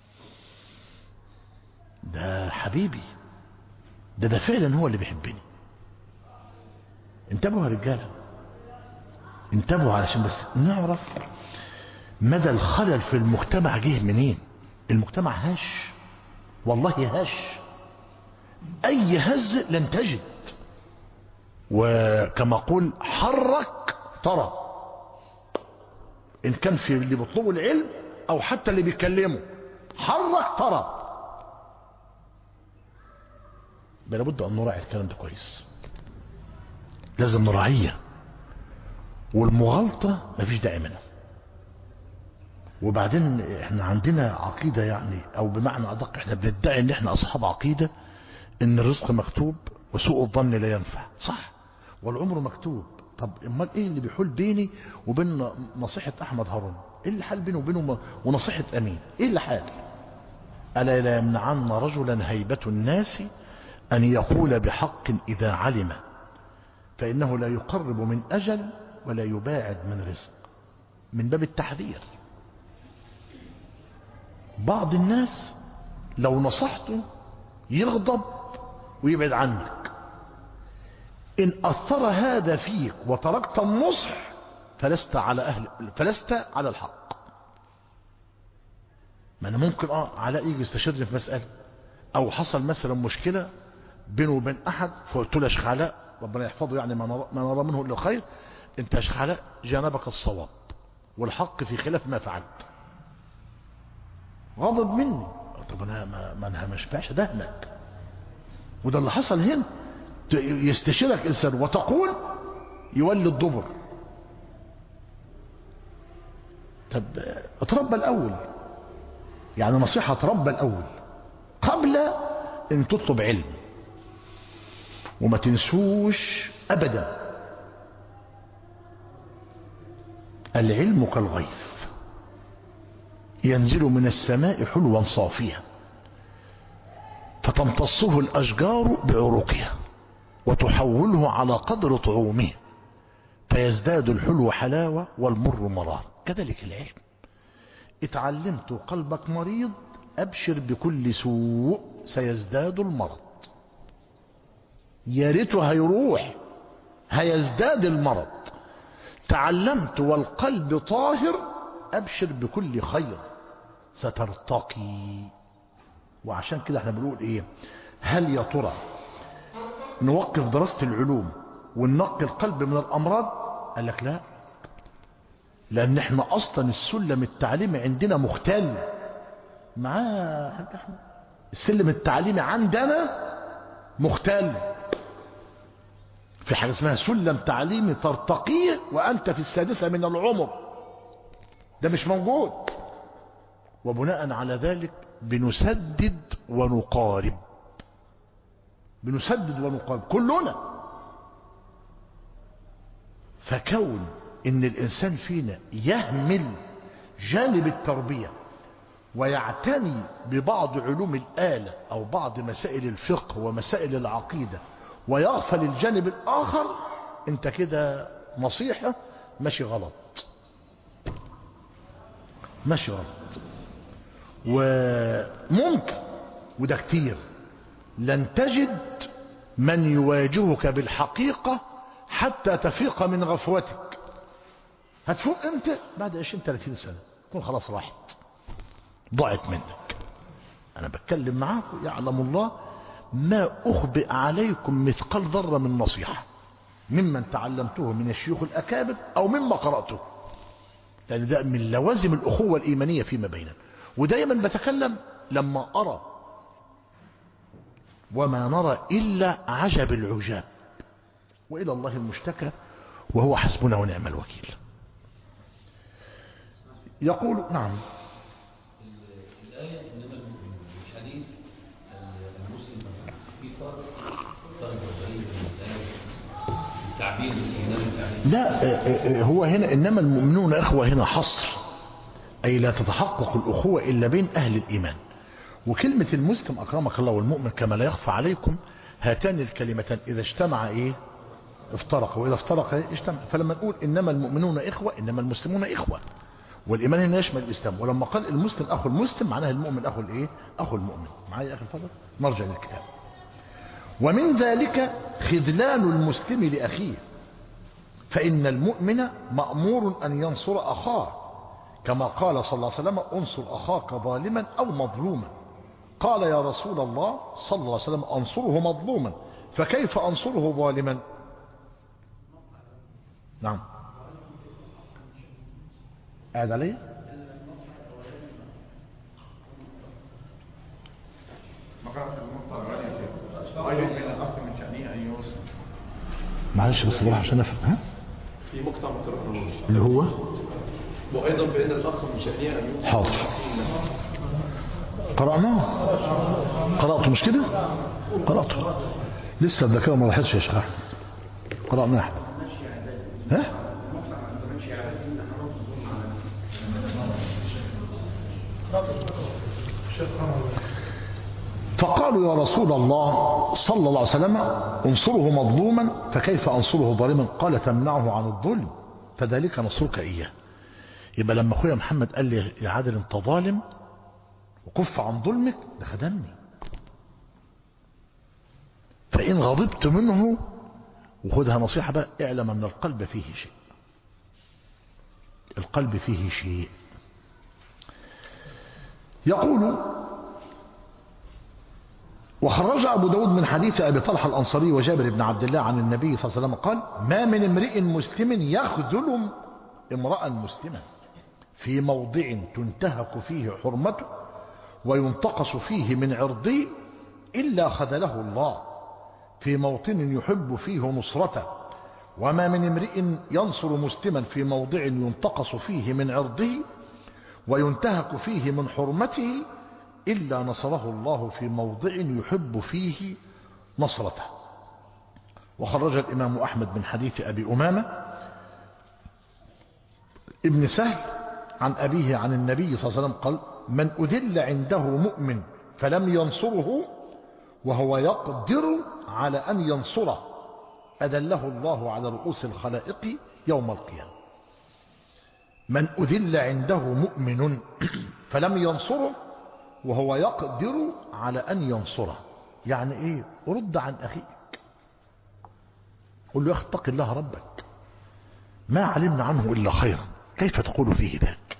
ده حبيبي، ده ده فعلا هو اللي بيحبني. انتبهوا يا رجاله، انتبهوا علشان بس نعرف مدى الخلل في المجتمع جه منين. المجتمع هش، والله هش، اي هز لن تجد. وكما قول حرك ترى، ان كان في اللي بيطلبوا العلم او حتى اللي بيكلموا، حرك ترى. لابد ان نراعي الكلام ده كويس، لازم نراعيه. والمغالطه مفيش داعي منها. وبعدين احنا عندنا عقيده، يعني او بمعنى ادق احنا بندعي ان احنا اصحاب عقيده ان الرزق مكتوب وسوء الظن لا ينفع، صح؟ والعمر مكتوب. طب امال ايه اللي بيحول بيني وبين نصيحه احمد هارون؟ ايه اللي حال بيني وبينه ونصيحه امين؟ ايه اللي حال؟ ألا لا يمنعن رجلا هيبة الناس أن يقول بحق إذا علم، فإنه لا يقرب من أجل ولا يباعد من رزق، من باب التحذير. بعض الناس لو نصحته يغضب ويبعد عنك، إن أثر هذا فيك وتركت النصح فلست على أهل فلست على الحق. ما أنا ممكن آه علاء يجي يستشيرني في مسألة، أو حصل مثلا مشكلة بينه وبين أحد، فقلت له يا شيخ علاء ربنا يحفظه، يعني ما نرى, ما نرى منه إلا الخير، أنت يا شيخ علاء جانبك الصواب والحق في خلاف ما فعلت. غضب مني، طب أنا ما, ما أنا مش باش دهنك، وده اللي حصل هنا. يستشيرك إنسان وتقول يولي الدبر. طب اتربى الأول، يعني نصيحة تربى الأول قبل ان تطلب علم. وما تنسوش أبدا العلم كالغيث ينزل من السماء حلوا صافيا فتمتصه الأشجار بعروقها وتحوله على قدر طعومه فيزداد الحلو حلاوة والمر مرار. كذلك العلم، اتعلمت قلبك مريض أبشر بكل سوء سيزداد المرض. يا ريته هيروح، هيزداد المرض. تعلمت والقلب طاهر أبشر بكل خير سترتقي. وعشان كده احنا بنقول ايه، هل يا ترى نوقف دراسة العلوم وننقي القلب من الأمراض؟ قال لك لا، لأن احنا أصلا السلم التعليمي عندنا مختل. معاه حاج أحمد، السلم التعليمي عندنا مختل. في حاجة اسمها سلم تعليمي ترتقيه وأنت في السادسة من العمر، ده مش موجود. وبناء على ذلك بنسدد ونقارب، بنسدد ونقارب كلنا. فكون ان الانسان فينا يهمل جانب التربية ويعتني ببعض علوم الآلة او بعض مسائل الفقه ومسائل العقيدة ويغفل الجانب الاخر، انت كده نصيحة ماشي غلط، ماشي غلط. وممكن، وده كتير، لن تجد من يواجهك بالحقيقة حتى تفيق من غفوتك. هتفوق امتى؟ بعد عشرين ثلاثين سنة تكون خلاص راحت، ضاعت منك. انا بتكلم معاكم يعلم الله ما اخبئ عليكم مثقال ذرة من نصيحة ممن تعلمته من الشيوخ الاكابر او مما قرأته، لان ده من لوازم الاخوة الايمانية فيما بيننا. ودايما بتكلم لما ارى وما نرى الا عجب العجاب، والى الله المشتكى وهو حسبنا ونعم الوكيل. يقول نعم الآية إنما المؤمن الحديث المسلم في فرق فرق بين التعبير الإيمان التعبير. لا، هو هنا إنما المؤمنون إخوة، هنا حصر، أي لا تتحقق الأخوة إلا بين أهل الإيمان. وكلمة المسلم أكرمك الله والمؤمن كما لا يخفى عليكم، هاتان الكلمتان إذا اجتمع إيه افترق، وإذا افترق إيه اجتمع. فلما نقول إنما المؤمنون إخوة، إنما المسلمون إخوة، والإيمان هنا يشمل الإسلام. ولما قال المسلم أخو المسلم معناها المؤمن أخو الإيه؟ أخو المؤمن. معايا يا أخي الفضل؟ نرجع للكتاب. ومن ذلك خذلان المسلم لأخيه، فإن المؤمن مأمور أن ينصر أخاه، كما قال صلى الله عليه وسلم انصر أخاك ظالما أو مظلوما. قال يا رسول الله صلى الله عليه وسلم أنصره مظلوما، فكيف أنصره ظالما؟ نعم قاعد عليه. معلش بس بروح عشان افهم. ها في مقطع مترجم اللي هو وأيضا بأن الأخ من شأنه أن يوصل. حاضر، قرأناه، قرأته مش كده؟ قرأته لسه الذاكرة ما راحتش يا شيخ أحمد، قرأناه. ها فقالوا يا رسول الله صلى الله عليه وسلم انصره مظلوما فكيف أنصره ظالما؟ قال تمنعه عن الظلم فذلك نصرك إياه. يبقى لما أخويا محمد قال لي يا عادل أنت ظالم وكف عن ظلمك، ده خدمني. فإن غضبت منه، وخدها نصيحة بقى، اعلم أن القلب فيه شيء، القلب فيه شيء. يقول وخرج أبو داود من حديث أبي طلحة الأنصاري وجابر بن عبد الله عن النبي صلى الله عليه وسلم قال ما من امرئ مسلم يخذل امرأ مسلما في موضع تنتهك فيه حرمته وينتقص فيه من عرضه إلا خذله الله في موطن يحب فيه نصرته، وما من امرئ ينصر مسلما في موضع ينتقص فيه من عرضه وينتهك فيه من حرمته إلا نصره الله في موضع يحب فيه نصرته. وخرج الإمام أحمد من حديث أبي أمامة ابن سهل عن أبيه عن النبي صلى الله عليه وسلم قال من أذل عنده مؤمن فلم ينصره وهو يقدر على أن ينصره أذله الله على رؤوس الخلائق يوم القيامة. من أذل عنده مؤمن فلم ينصره وهو يقدر على أن ينصره، يعني إيه؟ رد عن أخيك، قل له اتق الله ربك، ما علمنا عنه إلا خيرا، كيف تقول فيه ذاك؟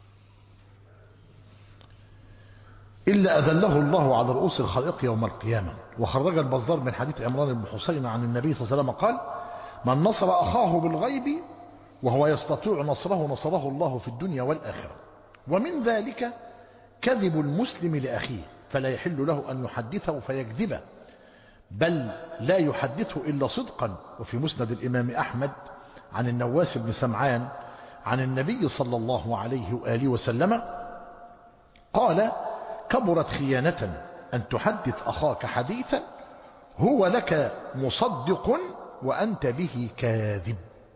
إلا أذله الله على رؤوس الخلائق يوم القيامة. وخرج البزار من حديث عمران بن حسين عن النبي صلى الله عليه وسلم قال من نصر أخاه بالغيب وهو يستطيع نصره نصره الله في الدنيا والآخرة. ومن ذلك كذب المسلم لأخيه، فلا يحل له أن يحدثه فيكذبه، بل لا يحدثه إلا صدقا. وفي مسند الإمام أحمد عن النواس بن سمعان عن النبي صلى الله عليه وآله وسلم قال كبرت خيانة أن تحدث أخاك حديثا هو لك مصدق وأنت به كاذب.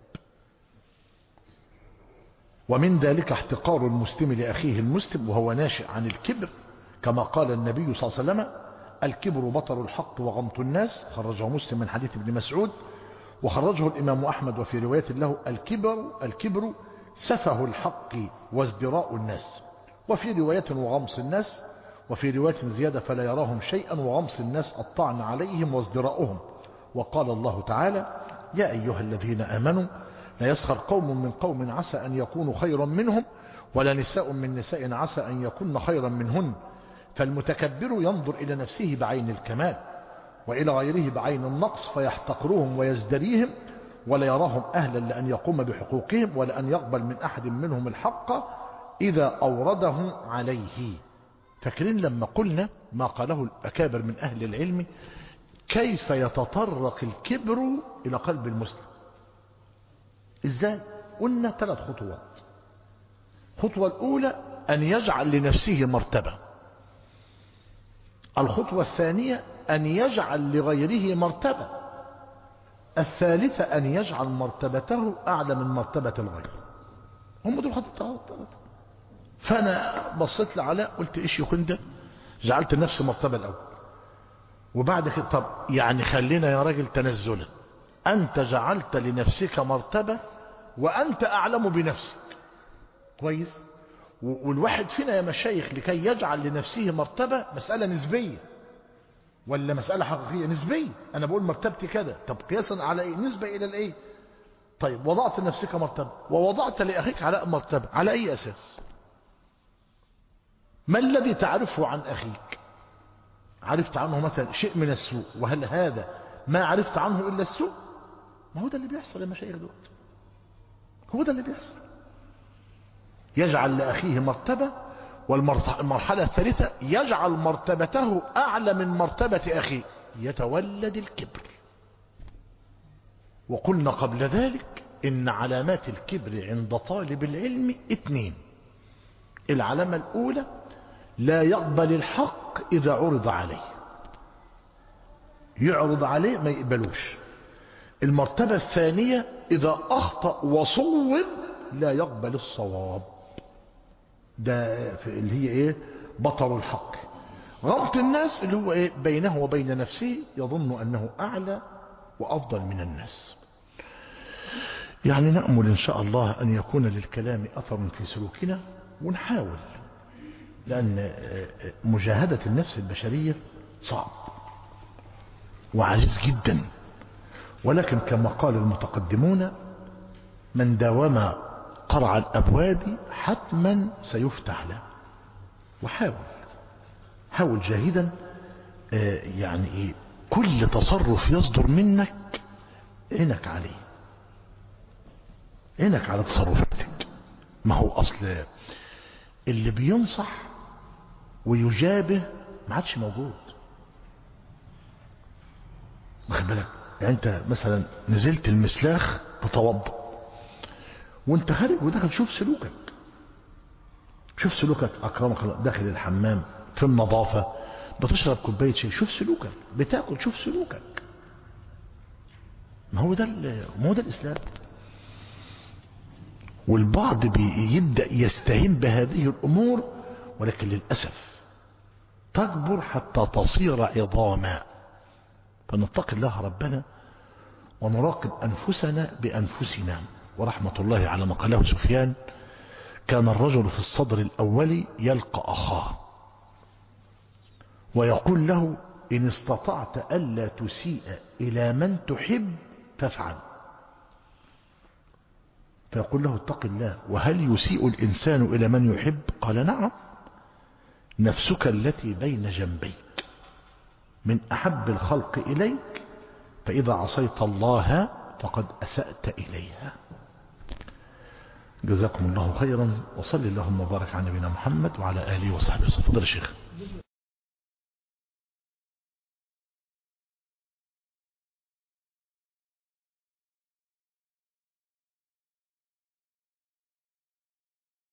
ومن ذلك احتقار المسلم لأخيه المسلم وهو ناشئ عن الكبر، كما قال النبي صلى الله عليه وسلم الكبر بطر الحق وغمط الناس، خرجه مسلم من حديث ابن مسعود. وخرجه الإمام أحمد وفي رواية له الكبر الكبر سفه الحق وازدراء الناس، وفي رواية وغمص الناس، وفي رواية زيادة فلا يراهم شيئا وغمص الناس الطعن عليهم وازدراؤهم. وقال الله تعالى يا أيها الذين آمنوا لا يسخر قوم من قوم عسى أن يكونوا خيرا منهم ولا نساء من نساء عسى أن يكون خيرا منهن. فالمتكبر ينظر إلى نفسه بعين الكمال وإلى غيره بعين النقص فيحتقرهم ويزدريهم ولا يراهم أهلا لأن يقوم بحقوقهم ولا أن يقبل من أحد منهم الحق إذا أورده عليه. فاكرين لما قلنا ما قاله الأكابر من أهل العلم كيف يتطرق الكبر إلى قلب المسلم؟ إزاي؟ قلنا ثلاث خطوات. الخطوة الأولى أن يجعل لنفسه مرتبة، الخطوة الثانية أن يجعل لغيره مرتبة، الثالثة أن يجعل مرتبته أعلى من مرتبة الغير. هم دول خطوات ثلاثة. فأنا بصيت لعلاء قلت إيش يكون ده؟ جعلت لنفسي مرتبة الأول، وبعد كده طب يعني خلينا يا راجل تنزلا، أنت جعلت لنفسك مرتبة وأنت أعلم بنفسك كويس. والواحد فينا يا مشايخ لكي يجعل لنفسه مرتبة مسألة نسبية ولا مسألة حقيقية؟ نسبية. أنا بقول مرتبتي كذا، طب قياسا على إيه؟ نسبة إلى الإيه؟ طيب وضعت لنفسك مرتبة ووضعت لأخيك على مرتبة، على أي أساس؟ ما الذي تعرفه عن أخيك؟ عرفت عنه مثلا شيء من السوء، وهل هذا ما عرفت عنه إلا السوء؟ ما هو ده اللي بيحصل يا مشايخ دلوقتي، هو ده اللي بيحصل. يجعل لأخيه مرتبة، والمرحلة الثالثة يجعل مرتبته أعلى من مرتبة أخيه، يتولد الكبر. وقلنا قبل ذلك إن علامات الكبر عند طالب العلم اثنين. العلامة الأولى لا يقبل الحق إذا عرض عليه، يعرض عليه ما يقبلوش. المرتبة الثانية إذا أخطأ وصوب لا يقبل الصواب، ده اللي هي إيه؟ بطل الحق. غمط الناس اللي هو إيه؟ بينه وبين نفسه يظن أنه أعلى وأفضل من الناس. يعني نأمل إن شاء الله أن يكون للكلام أثر في سلوكنا، ونحاول، لأن مجاهدة النفس البشرية صعب وعزيز جدا، ولكن كما قال المتقدمون من داوم قرع الأبواب حتما سيفتح له. وحاول حاول جاهدا، يعني إيه، كل تصرف يصدر منك عينك عليه، عينك على تصرفاتك. ما هو أصل اللي بينصح ويجابه ما عادش موجود. واخد بالك؟ يعني انت مثلا نزلت المسلاخ تتوضا، وانت خارج وداخل شوف سلوكك، شوف سلوكك اكرمك الله، داخل الحمام في النظافه، بتشرب كوبايه شاي، شوف سلوكك، بتاكل شوف سلوكك. ما هو ده ما هو ده الاسلام. والبعض بيبدا يستهين بهذه الامور، ولكن للاسف تكبر حتى تصير عظاما. فنتقي الله ربنا ونراقب أنفسنا بأنفسنا. ورحمة الله على ما قاله سفيان: كان الرجل في الصدر الأول يلقى أخاه ويقول له: إن استطعت ألا تسيء إلى من تحب فافعل. فيقول له: اتق الله، وهل يسيء الإنسان إلى من يحب؟ قال: نعم، نفسك التي بين جنبيك من أحب الخلق إليك، فإذا عصيت الله فقد أسأت إليها. جزاكم الله خيرا، وصلي اللهم وبارك على نبينا محمد وعلى آله وصحبه وسلم. فضل الشيخ.